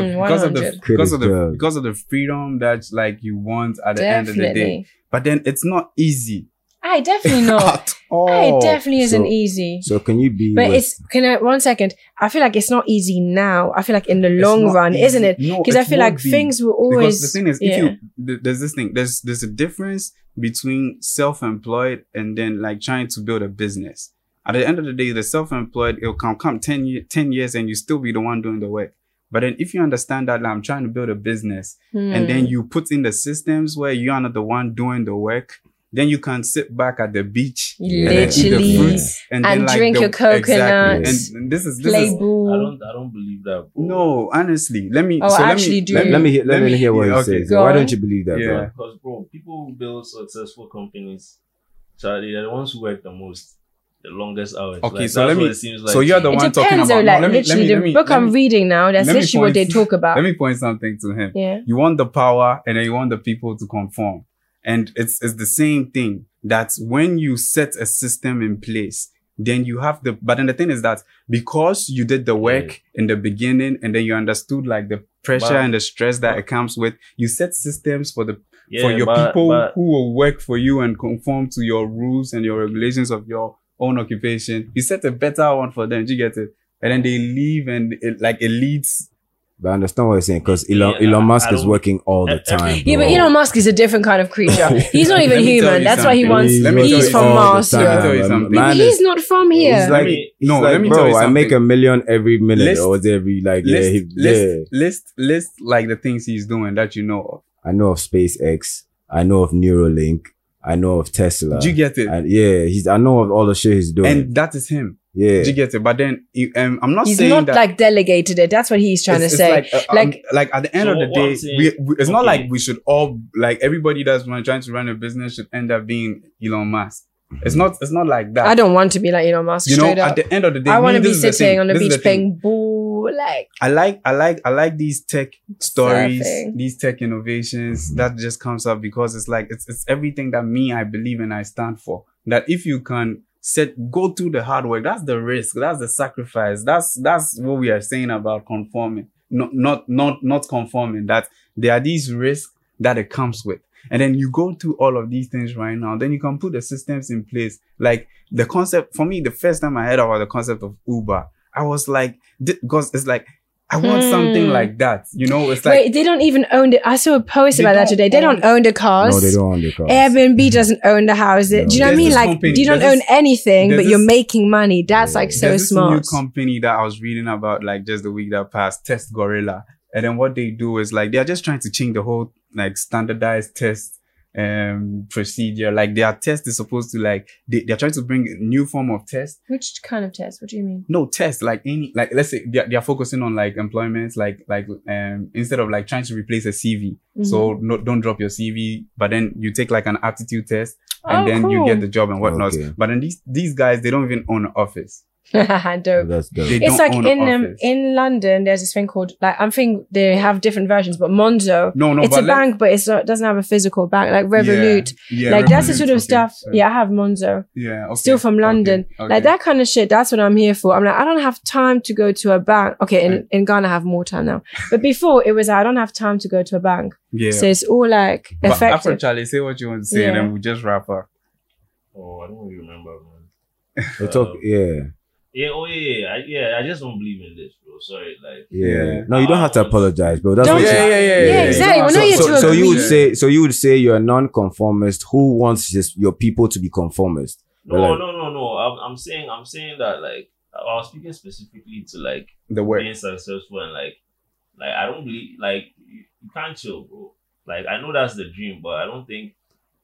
Mm, because of the freedom that like you want at the end of the day. But then it's not easy. I definitely not. At all. It definitely isn't easy. So can you be? But one second. I feel like it's not easy now. I feel like in the long run, easy. isn't it? Because I feel like things will always. Because the thing is, there's this thing. There's a difference between self-employed and then like trying to build a business. At the end of the day, the self-employed, it'll come 10 years and you still be the one doing the work. But then if you understand that like, I'm trying to build a business and then you put in the systems where you are not the one doing the work, then you can sit back at the beach literally and eat the fruits and then, like, drink your coconuts. Exactly. And this is play ball. I don't believe that, bro. no, honestly. Let me do. Let me hear what he says. Go Why on. don't you believe that, bro? Because, bro, people who build successful companies, Charlie, they're the ones who work the most, the longest hours. Okay, like, so that's what it seems like. So you're the It one talking depends about. though, like No, literally the book I'm reading now, that's let me literally what they point- talk about. Let me point something to him. Yeah. You want the power and then you want the people to conform. And it's the same thing, that when you set a system in place, then you have but then the thing is that because you did the work in the beginning and then you understood like the pressure and the stress that it comes with, you set systems for your people who will work for you and conform to your rules and your regulations of your own occupation. You set a better one for them. Do you get it? And then they leave and it leads. But I understand what you're saying, because Elon Musk is working all the time. Yeah, but Elon Musk is a different kind of creature. He's not even human. That's why he wants. He's from Mars. Let me tell you something. Maybe he's not from here. He's like, let me tell you something. I make $1 million every minute or every list like the things he's doing that you know of. I know of SpaceX. I know of Neuralink. I know of Tesla. Do you get it? And I know of all the shit he's doing. And that is him. Yeah. Do you get it? But then I'm not he's saying not that like delegated it. That's what he's trying to say. Like at the end of the day, it's not like we should all, like, everybody that's trying to run a business should end up being Elon Musk. It's not like that. I don't want to be like Elon Musk. You know, straight up. at the end of the day, I want to be sitting on the beach playing ball. Like, I like these tech stories, these tech innovations that just comes up because it's like it's everything that I believe and I stand for. That if you can go through the hard work, that's the risk, that's the sacrifice. That's what we are saying about conforming, not conforming. That there are these risks that it comes with. And then you go through all of these things right now, then you can put the systems in place. Like the concept, for me, the first time I heard about the concept of Uber, I was like, because it's like, I want something like that. You know, it's like. Wait, they don't even own it. I saw a post about that today. They don't own the cars. No, they don't own the cars. Airbnb doesn't own the houses. No. Do you know what I mean? Like, you don't own anything, but you're making money. That's like so smart. There's this new company that I was reading about like just the week that passed, Test Gorilla. And then what they do is like, they're just trying to change the whole like standardized test procedure. Like their test is supposed to like, they're trying to bring a new form of test. Which kind of test? What do you mean? No, test, like any, like let's say they're focusing on like employment, like instead of like trying to replace a CV. Mm-hmm. So don't drop your CV, but then you take like an aptitude test and then you get the job and whatnot. Okay. But then these guys, they don't even own an office. Dope. That's dope. It's like in London, there's this thing called, like, I'm thinking they have different versions, but Monzo, it's a bank, but it doesn't have a physical bank, like Revolut. Like Revolut, that's the sort of stuff. So. Yeah, I have Monzo. Yeah, okay. Still from London. Okay. Like that kind of shit, that's what I'm here for. I'm like, I don't have time to go to a bank. Okay, in Ghana, I have more time now. But before, it was, I don't have time to go to a bank. Yeah. So it's all like effective. But after Charlie, say what you want to say and then we just wrap up. Oh, I don't really remember, man. We talk, I just don't believe in this, bro. Sorry, like. Yeah. No, you don't have to apologize, bro. That's what exactly. So you would say you're a non-conformist who wants just your people to be conformist. No. I'm saying that, like, I was speaking specifically to like the work being successful and like I don't believe, like, you can't chill, bro. Like, I know that's the dream, but I don't think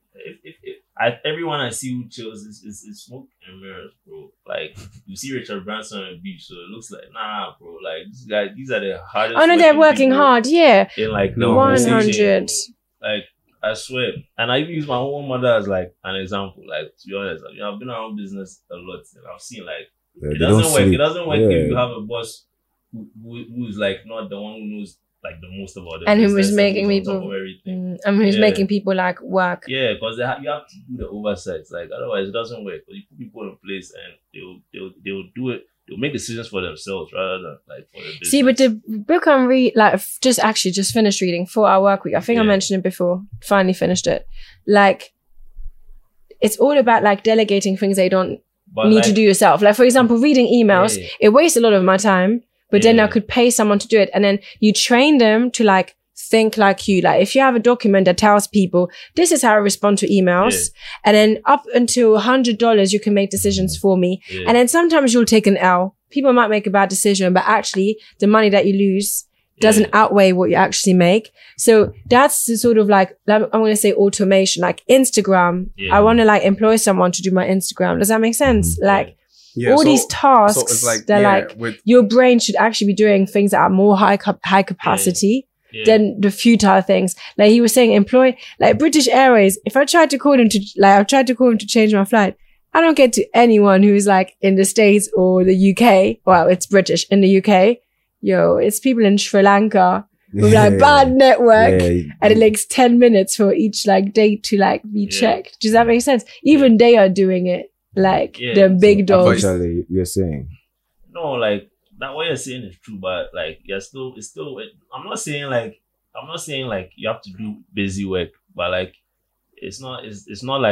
everyone I see who chills is smoke and mirrors, bro. Like, you see Richard Branson on the beach, so it looks like, nah, bro. Like, these are the hardest. Oh no, they're working hard, yeah. In like the 100. Like, I swear, and I use my own mother as like an example. Like, to be honest, I've been around business a lot, and I've seen like it doesn't work. It doesn't work if you have a boss who's like not the one who knows like the most about it, and who was making people, who's making people like work. Yeah, because you have to do the oversights. Like, otherwise, it doesn't work. But you put people in place, and they'll do it. They'll make decisions for themselves rather than like for the business. See, but the book I'm just finished reading, 4-Hour Workweek. I think I mentioned it before. Finally finished it. Like, it's all about like delegating things that you don't need to do yourself. Like, for example, reading emails. It wastes a lot of my time. But then I could pay someone to do it. And then you train them to like think like you. Like, if you have a document that tells people, this is how I respond to emails. And then up until $100, you can make decisions for me. And then sometimes you'll take an L. People might make a bad decision, but actually the money that you lose doesn't outweigh what you actually make. So that's the sort of like, I'm going to say automation, like Instagram. I want to like employ someone to do my Instagram. Does that make sense? Like, these tasks, like, they're your brain should actually be doing things that are more high capacity than the futile things. Like he was saying, employ, like British Airways. If I tried to call him to change my flight, I don't get to anyone who's like in the States or the UK. Well, it's British in the UK. It's people in Sri Lanka with like bad network, and it takes 10 minutes for each like date to like be checked. Does that make sense? Even they are doing it. Like the big dogs. You're saying no, like that. What you're saying is true, but like it's still. I'm not saying like you have to do busy work, but like it's not like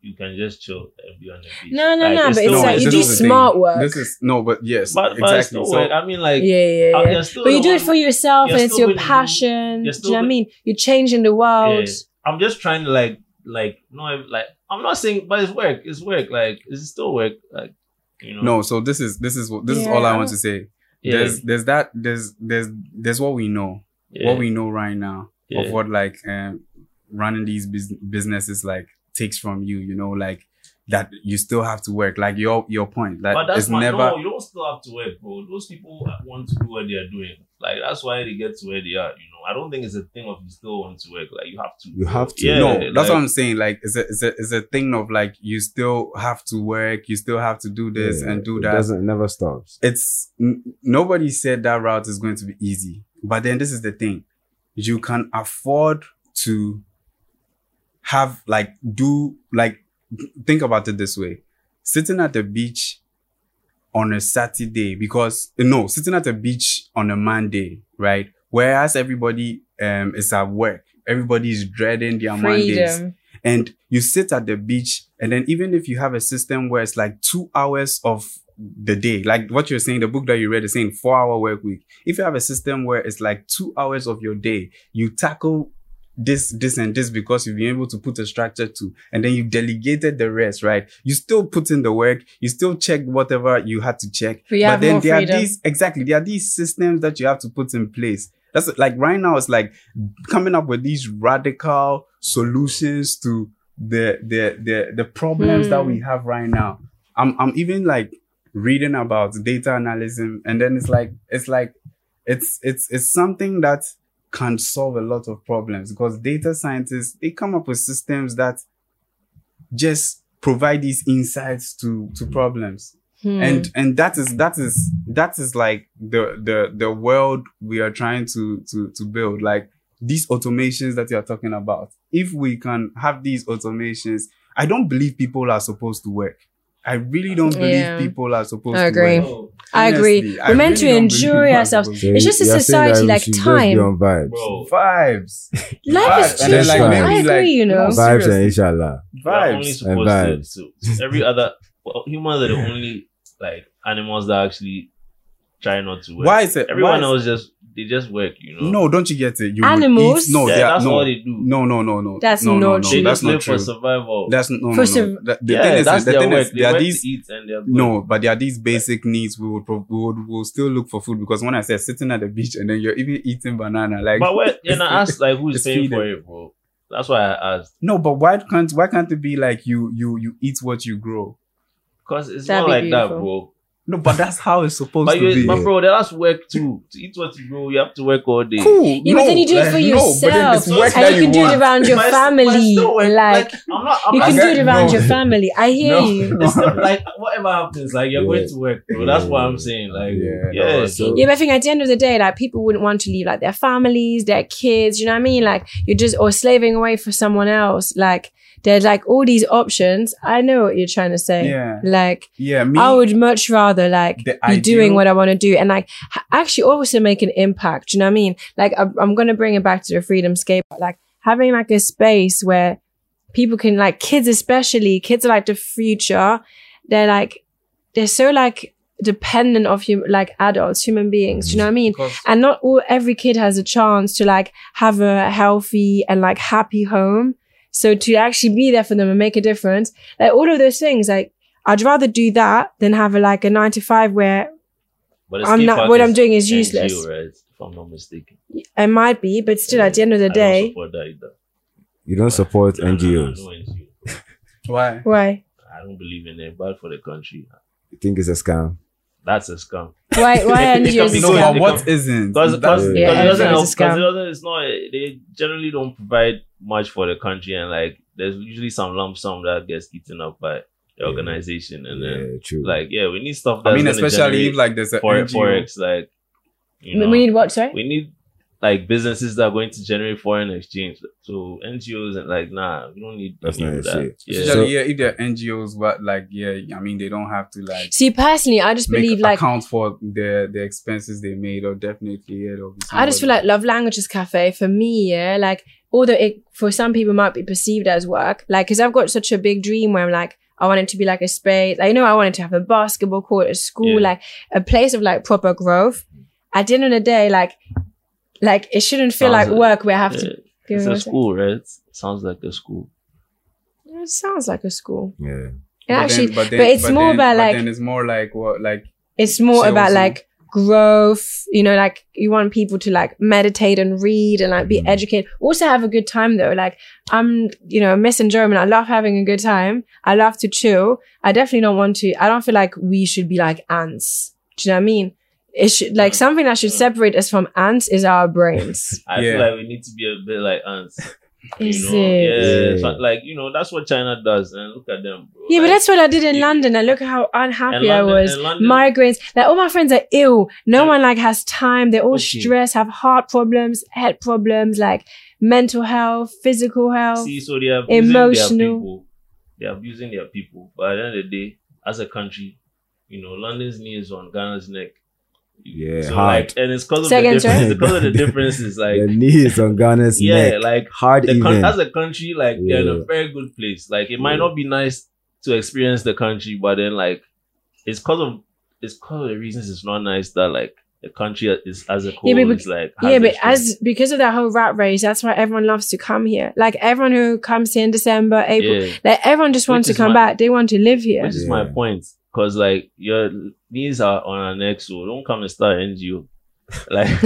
you can just chill and be on the beach. No, Like, but it's still- like you this do is the thing. smart work. This is no, but yes, but it's exactly. still So work. I mean, like, Yeah. you're still But you the do it one- for yourself, you're and it's still your gonna do- passion. you're Do still you know what I gonna- mean? You're changing the world. Yeah. I'm just trying to like no, like I'm not saying, but it's work. It's work. Like it's still work. Like you know. no, so this is Yeah, all I want to say. Yeah. There's what we know. Yeah. What we know right now Yeah. of what like running these businesses like takes from you, you know, like that you still have to work. Like your point, that But that's it's my, never. no, you don't still have to work, bro. Those people want to do what they are doing. Like that's why they get to where they are. You know, I don't think it's a thing of you still want to work. Like you have to. You have to. Yeah, No, that's like, what I'm saying. Like, it's a thing of like you still have to work, you still have to do this Yeah, and do it that. It never stops. Nobody said that route is going to be easy. But then this is the thing. You can afford to have think about it this way. Sitting at the beach on a Saturday sitting at the beach on a Monday, right? Whereas everybody is at work. Everybody is dreading their Mondays. Freedom. And you sit at the beach, and then even if you have a system where it's like 2 hours of the day, like what you're saying, the book that you read is saying 4-hour work week. If you have a system where it's like 2 hours of your day, you tackle this and this because you've been able to put a structure to, and then you've delegated the rest, right? You still put in the work, you still check whatever you had to check. But you have then more there freedom. there are these systems that you have to put in place. That's like right now it's like coming up with these radical solutions to the problems that we have right now. I'm even like reading about data analysis, and then it's something that can solve a lot of problems, because data scientists, they come up with systems that just provide these insights to problems. And that is like the world we are trying to build, like these automations that you're talking about. If we can have these automations, I don't believe people are supposed to work. I really don't believe people are supposed I to agree. work. I agree. Honestly, I We're meant really to don't believe enjoy people are ourselves. supposed to It's just a You're saying that society we like should just time. be on vibes. bro. vibes. Life is And then, too like, short. maybe, I agree, like, you know. no, Vibes seriously. and inshallah. We're only Vibes. supposed to every other humans are the only like animals that actually try not to work. Why is it? Everyone why else they just work, you know. No, don't you get it? You would Animals? eat- No, Yeah, they are, that's no, all they do. no. That's no, not no, true. They That's just not live true. for survival. That's no. For no. some- The yeah, thing is, that's the their thing work. is, They there are work these. to eat and they're good. No, but there are these basic needs we'll still look for food, because when I said sitting at the beach and then you're even eating banana, like. But wait, and I asked like who's it's paying for feeding. it, bro. That's why I asked. No, but why can't it be like you eat what you grow? Because it's That'd not be like that, beautiful. bro. No, but that's how it's supposed But to be. bro, that's work too. To eat what you grow, you have to work all day. Cool. Yeah, but then you do it for but then yourself. it's work And that you can do it want. around your But it's family. still work. Like, I'm not. you can do it get- around no. your family. I hear No, you. no. It's still, like whatever happens, like you're Yeah. going to work, bro. That's what I'm saying. Like, Yeah, yeah. no, So Yeah, but I think at the end of the day, like people wouldn't want to leave like their families, their kids, you know what I mean? Like you're just or slaving away for someone else. Like there's like all these options. I know what you're trying to say. Yeah. Like Yeah, me. I would much rather like The be doing ideal- what I want to do and like actually also make an impact. You know what I mean? Like I'm going to bring it back to the freedom scape, like having like a space where people can like kids, especially kids are like the future. They're so like dependent of like adults, human beings. Do you know what I mean? Because- And not every kid has a chance to like have a healthy and like happy home. So to actually be there for them and make a difference, like all of those things, like I'd rather do that than have a 9-to-5 where but the I'm skate not- park what I'm doing is NGO, useless. right? If I'm not mistaken. I might be, but still at the end of the I don't day, support that either. You don't support No, NGOs. no NGO. Why? why? I don't believe in it. Bad for the country. You think it's a scam? That's a scam. Why It can NGOs be is No, Yeah. but scam? what isn't? Because That's- Yeah, it doesn't help. everything's a scam. It's not. They generally don't provide much for the country, and like there's usually some lump sum that gets eaten up by the organization, and then Yeah, true. like we need stuff. I That's mean, gonna especially generate if like there's a forex, like you know, We need what, sorry? we need like businesses that are going to generate foreign exchange. So NGOs and like we don't need That's any not of a that. shit. Yeah. Especially if they're NGOs, but like I mean they don't have to like See, personally, I just believe like account for the expenses they made, or definitely it'll be I just feel somebody. like Love Languages Cafe for me, yeah, like although it for some people might be perceived as work, like, because I've got such a big dream where I'm like, I want it to be like a space, like, I wanted to have a basketball court, a school, like a place of like proper growth. At the end of the day, like it shouldn't feel like work where I have to. It's a school, right? It sounds like a school. It sounds like a school. Yeah. But it's more about like. Then it's more like what, like. It's more about like growth, like you want people to like meditate and read and like be educated. Also have a good time though. Like I'm, Miss Enjoyment. I love having a good time. I love to chill. I don't feel like we should be like ants. Do you know what I mean? It should like something that should separate us from ants is our brains. I feel like we need to be a bit like ants. Is it? Yeah. So, like, that's what China does. And look at them, bro. Yeah, but that's what I did in London. And look how unhappy I was. Migraines. Like all my friends are ill. No one like has time. They're all stressed, have heart problems, head problems, like mental health, physical health. See, so they are emotional. They are abusing their people. But at the end of the day, as a country, London's knee is on Ghana's neck. Yeah, so hard. Like, and it's because of the difference. Because of the differences, like the knee is on Ghana's neck. Like hard. As a country, like they're in a very good place. Like it might not be nice to experience the country, but then like it's because of the reasons it's not nice that like the country is as a whole is like because of that whole rat race, that's why everyone loves to come here. Like everyone who comes here in December, April, like everyone just wants to come back. They want to live here. Which is my point. Cause like your knees are on our neck, so don't come and start NGO. Like you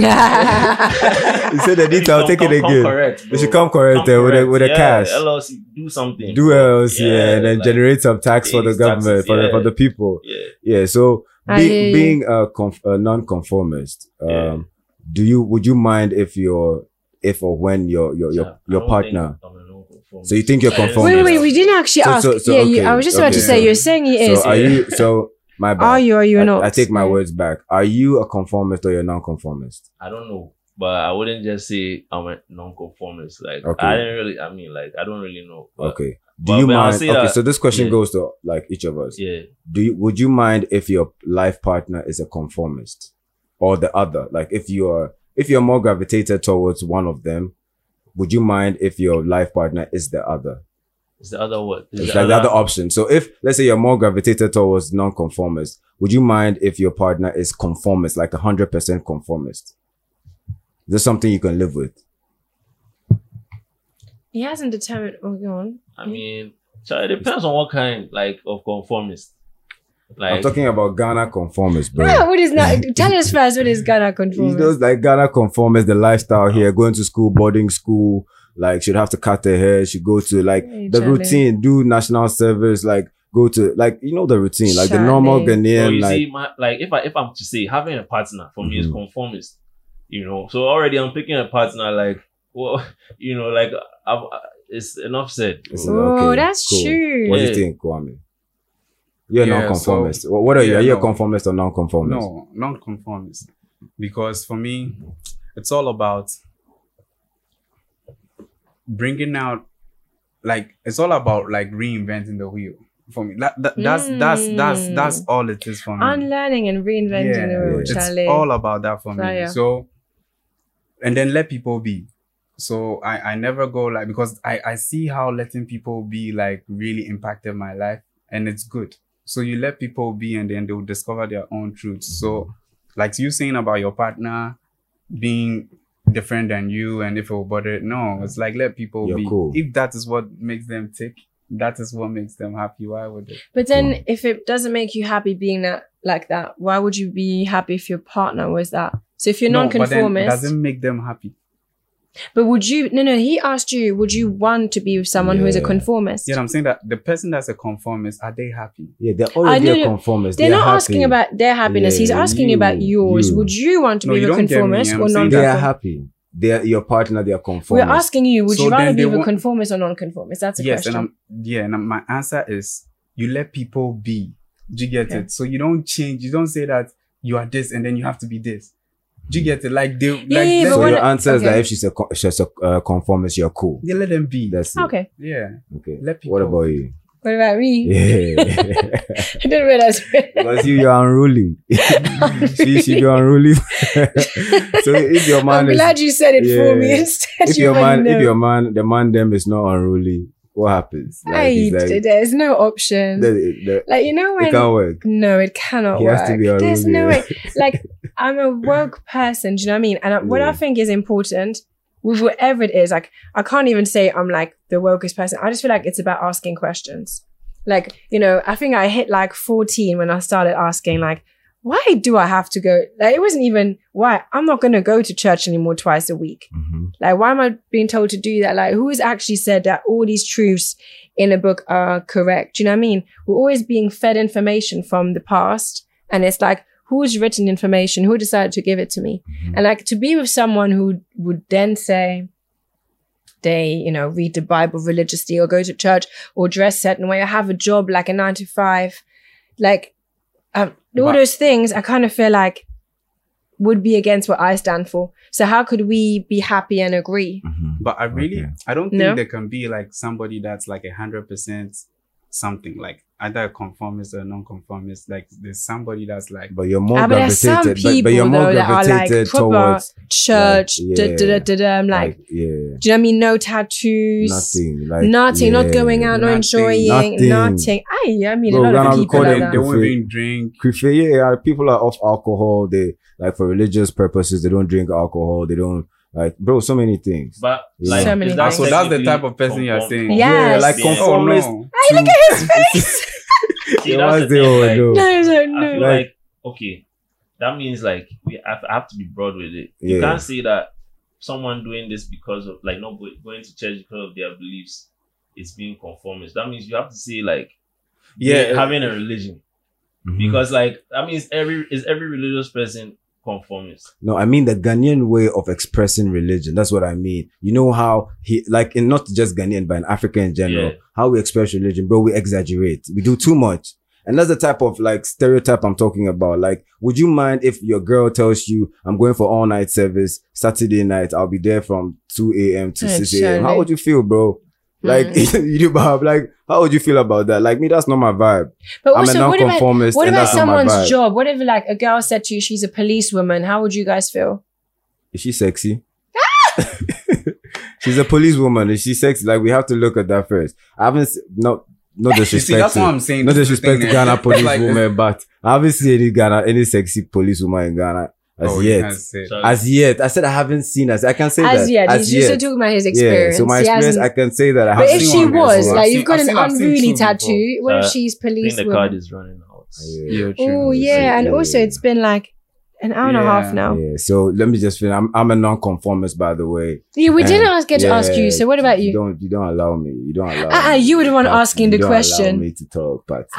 said the detail, I'll take it again. Correct, they should come correct with a cash. LLC, do something. Do LLC, and then like, generate some tax for the government, for the people. Yeah. So being a non-conformist, would you mind if or when your partner? So you think you're conformist? Wait, we didn't actually ask. I was just about to say, you're saying he is. So are you, my bad. Are you or you're not? I take my words back. Are you a conformist or you're non-conformist? I don't know. But I wouldn't just say I'm a non-conformist. Like, I don't really know. But, okay. Do you mind? Okay, so this question goes to like each of us. Yeah. Would you mind if your life partner is a conformist or the other? Like if you're more gravitated towards one of them, would you mind if your life partner is the other? Is the other what? It's like the other option. So if, let's say you're more gravitated towards non-conformist, would you mind if your partner is conformist, like 100% conformist? Is this something you can live with? He hasn't determined. Oh, go on. I mean, so it depends on what kind, like, of conformist. Like, I'm talking about Ghana conformist, bro. Yeah, what is that? Tell us first, what is Ghana conformist? Those like Ghana conformist, the lifestyle here, going to school, boarding school, like should have to cut their hair, should go to like the routine, do national service, like go to like the routine, like the normal Ghanaian. Well, see, if I'm to say having a partner for me is conformist, So already I'm picking a partner like, well, like it's enough said. That's cool. True. What do you think, Kwame? You're non-conformist. So, what are you? Are you a conformist or non-conformist? No, non-conformist. Because for me, it's all about bringing out, like, it's all about like reinventing the wheel. For me, that's all it is for me. Unlearning and reinventing the wheel. It's all about that for me. So, and then let people be. So I never go like, because I see how letting people be like really impacted my life, and it's good. So you let people be, and then they'll discover their own truths. So like you saying about your partner being different than you, and if it will bother, no, it's like let people be. Cool. If that is what makes them tick, that is what makes them happy. Why would it? But then if it doesn't make you happy being like that, why would you be happy if your partner was that? So if you're non-conformist, but then it doesn't make them happy. But would you, he asked you, would you want to be with someone who is a conformist? Yeah, I'm saying that the person that's a conformist, are they happy? Yeah, they're already a conformist. They're not asking about their happiness. He's asking you about yours. Would you want to be with a conformist or non-conformist? They are happy. They're your partner, they are conformist. We're asking you, would you rather be with a conformist or non-conformist? That's a question. And my answer is, you let people be. Do you get it? So you don't change. You don't say that you are this and then you have to be this. Do you get it? Like they, so your answer is that if she's a conformist, you're cool. Yeah, let them be. That's it. Okay. Yeah. Okay. Let people. What about you? What about me? Yeah. I didn't realize. Because you're unruly. you're unruly. So if your man I'm glad you said it for me instead. If your man, the man them is not unruly, what happens? There's no option. Like, you know when it can't work. No, it cannot work. Has to be unruly. There's no way. Like, I'm a woke person. Do you know what I mean? And what I think is important with whatever it is, like, I can't even say I'm like the wokest person. I just feel like it's about asking questions. Like, you know, I think I hit like 14 when I started asking, like, why do I have to go? Like, it wasn't even why. I'm not going to go to church anymore twice a week. Mm-hmm. Like, why am I being told to do that? Like, who has actually said that all these truths in a book are correct? Do you know what I mean? We're always being fed information from the past. And it's like, who's written information? Who decided to give it to me? Mm-hmm. And like, to be with someone who would then say they, you know, read the Bible religiously or go to church or dress certain way or have a job like a 9 to 5, like, all those things I kind of feel like would be against what I stand for. So how could we be happy and agree? Mm-hmm. But I don't think there can be like somebody that's like 100% something, like either a conformist or a non-conformist. Like there's somebody that's like, but you're more but there's some gravitated, people but you're more though that are like gravitated proper towards church, like, do you know what I mean? No tattoos, nothing, not going out, not enjoying, nothing. I mean, a lot of people like that. They won't even drink. People are off alcohol. They, like, for religious purposes, they don't drink alcohol. They don't, like, bro, so many things. But like, so many things. So that's the type of person you're saying. Yes. Like conformist. Oh, no. Hey, look at his face. See, that's the thing, like, No. I feel like, okay, that means like we have to be broad with it. You can't say that someone doing this because of like not going to church because of their beliefs is being conformist. That means you have to say like having a religion. Mm-hmm. Because like that means every religious person conformist. No, I mean the Ghanaian way of expressing religion. That's what I mean. You know how like in not just Ghanaian, but in Africa in general, how we express religion, bro, we exaggerate. We do too much. And that's the type of like stereotype I'm talking about. Like, would you mind if your girl tells you, I'm going for all night service, Saturday night, I'll be there from 2 a.m. to 6 a.m. How would you feel, bro? Like, you do, like, how would you feel about that? Like, me, that's not my vibe. But I'm also, a non-conformist. What about someone's job? What if like a girl said to you, she's a policewoman? How would you guys feel? Is she sexy? She's a policewoman. Is she sexy? Like, we have to look at that first. I haven't, no disrespect. See, that's what I'm saying. No disrespect to Ghana policewoman, but I haven't seen any sexy policewoman in Ghana. As yet. I said I haven't seen us. I can say as that. Yet. He's just talking about his experience. Yeah, so my experience, I can say that I haven't seen. But if she was, like, you've got an unruly tattoo, what if she's police? I think the card is running out. Oh, yeah. And also, it's been like an hour and a half now. Yeah. So let me just finish. I'm a non-conformist, by the way. Yeah, we didn't get to ask you. So what about you? You don't allow me. You don't allow me. You were the one asking the question. You don't allow me to talk, Pat.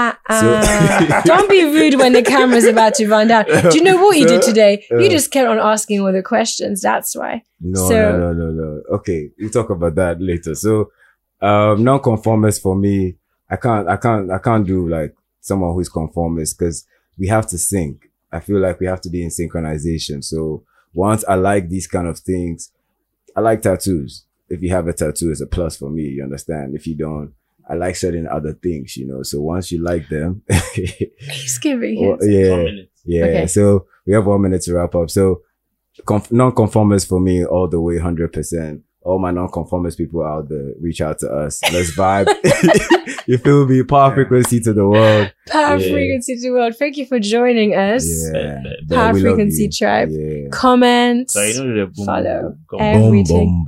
Don't be rude when the camera's about to run down. Do you know what you did today? You just kept on asking all the questions. That's why. No. Okay, we'll talk about that later. So, non-conformist for me, I can't do like someone who's conformist because we have to sync. I feel like we have to be in synchronization. So once I like these kind of things, I like tattoos. If you have a tattoo, it's a plus for me. You understand? If you don't, I like certain other things, you know. So once you like them, he's giving it. Yeah. Okay. So we have 1 minute to wrap up. So non-conformist for me all the way, 100%. All my non-conformist people out there, reach out to us. Let's vibe. You feel me? Power frequency to the world. Power frequency to the world. Thank you for joining us. Power frequency tribe. Comment. Follow. Everything.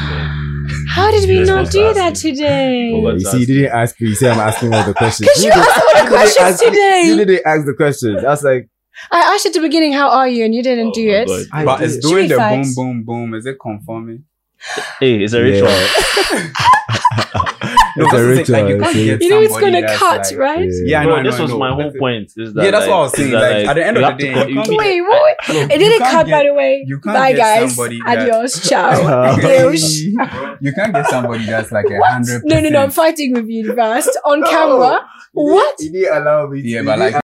How did we not do that today? You see, you didn't ask me. You say I'm asking all the questions. Because you asked all the questions today. You didn't ask the questions. I was like, I asked at the beginning, how are you? And you didn't do it. But it's doing the boom, boom, boom. Is it conforming? Hey, it's a ritual. It's a ritual. You know it's gonna cut, like, right? Yeah, no, this was my whole point. Is that that's what I was saying. Like, at the end of the day, wait, what? It didn't cut, by the way. Bye, guys. Adios, ciao. Adios. You can't get somebody that's like 100%. No, I'm fighting with you first on camera. What? You didn't allow me. Yeah, but like.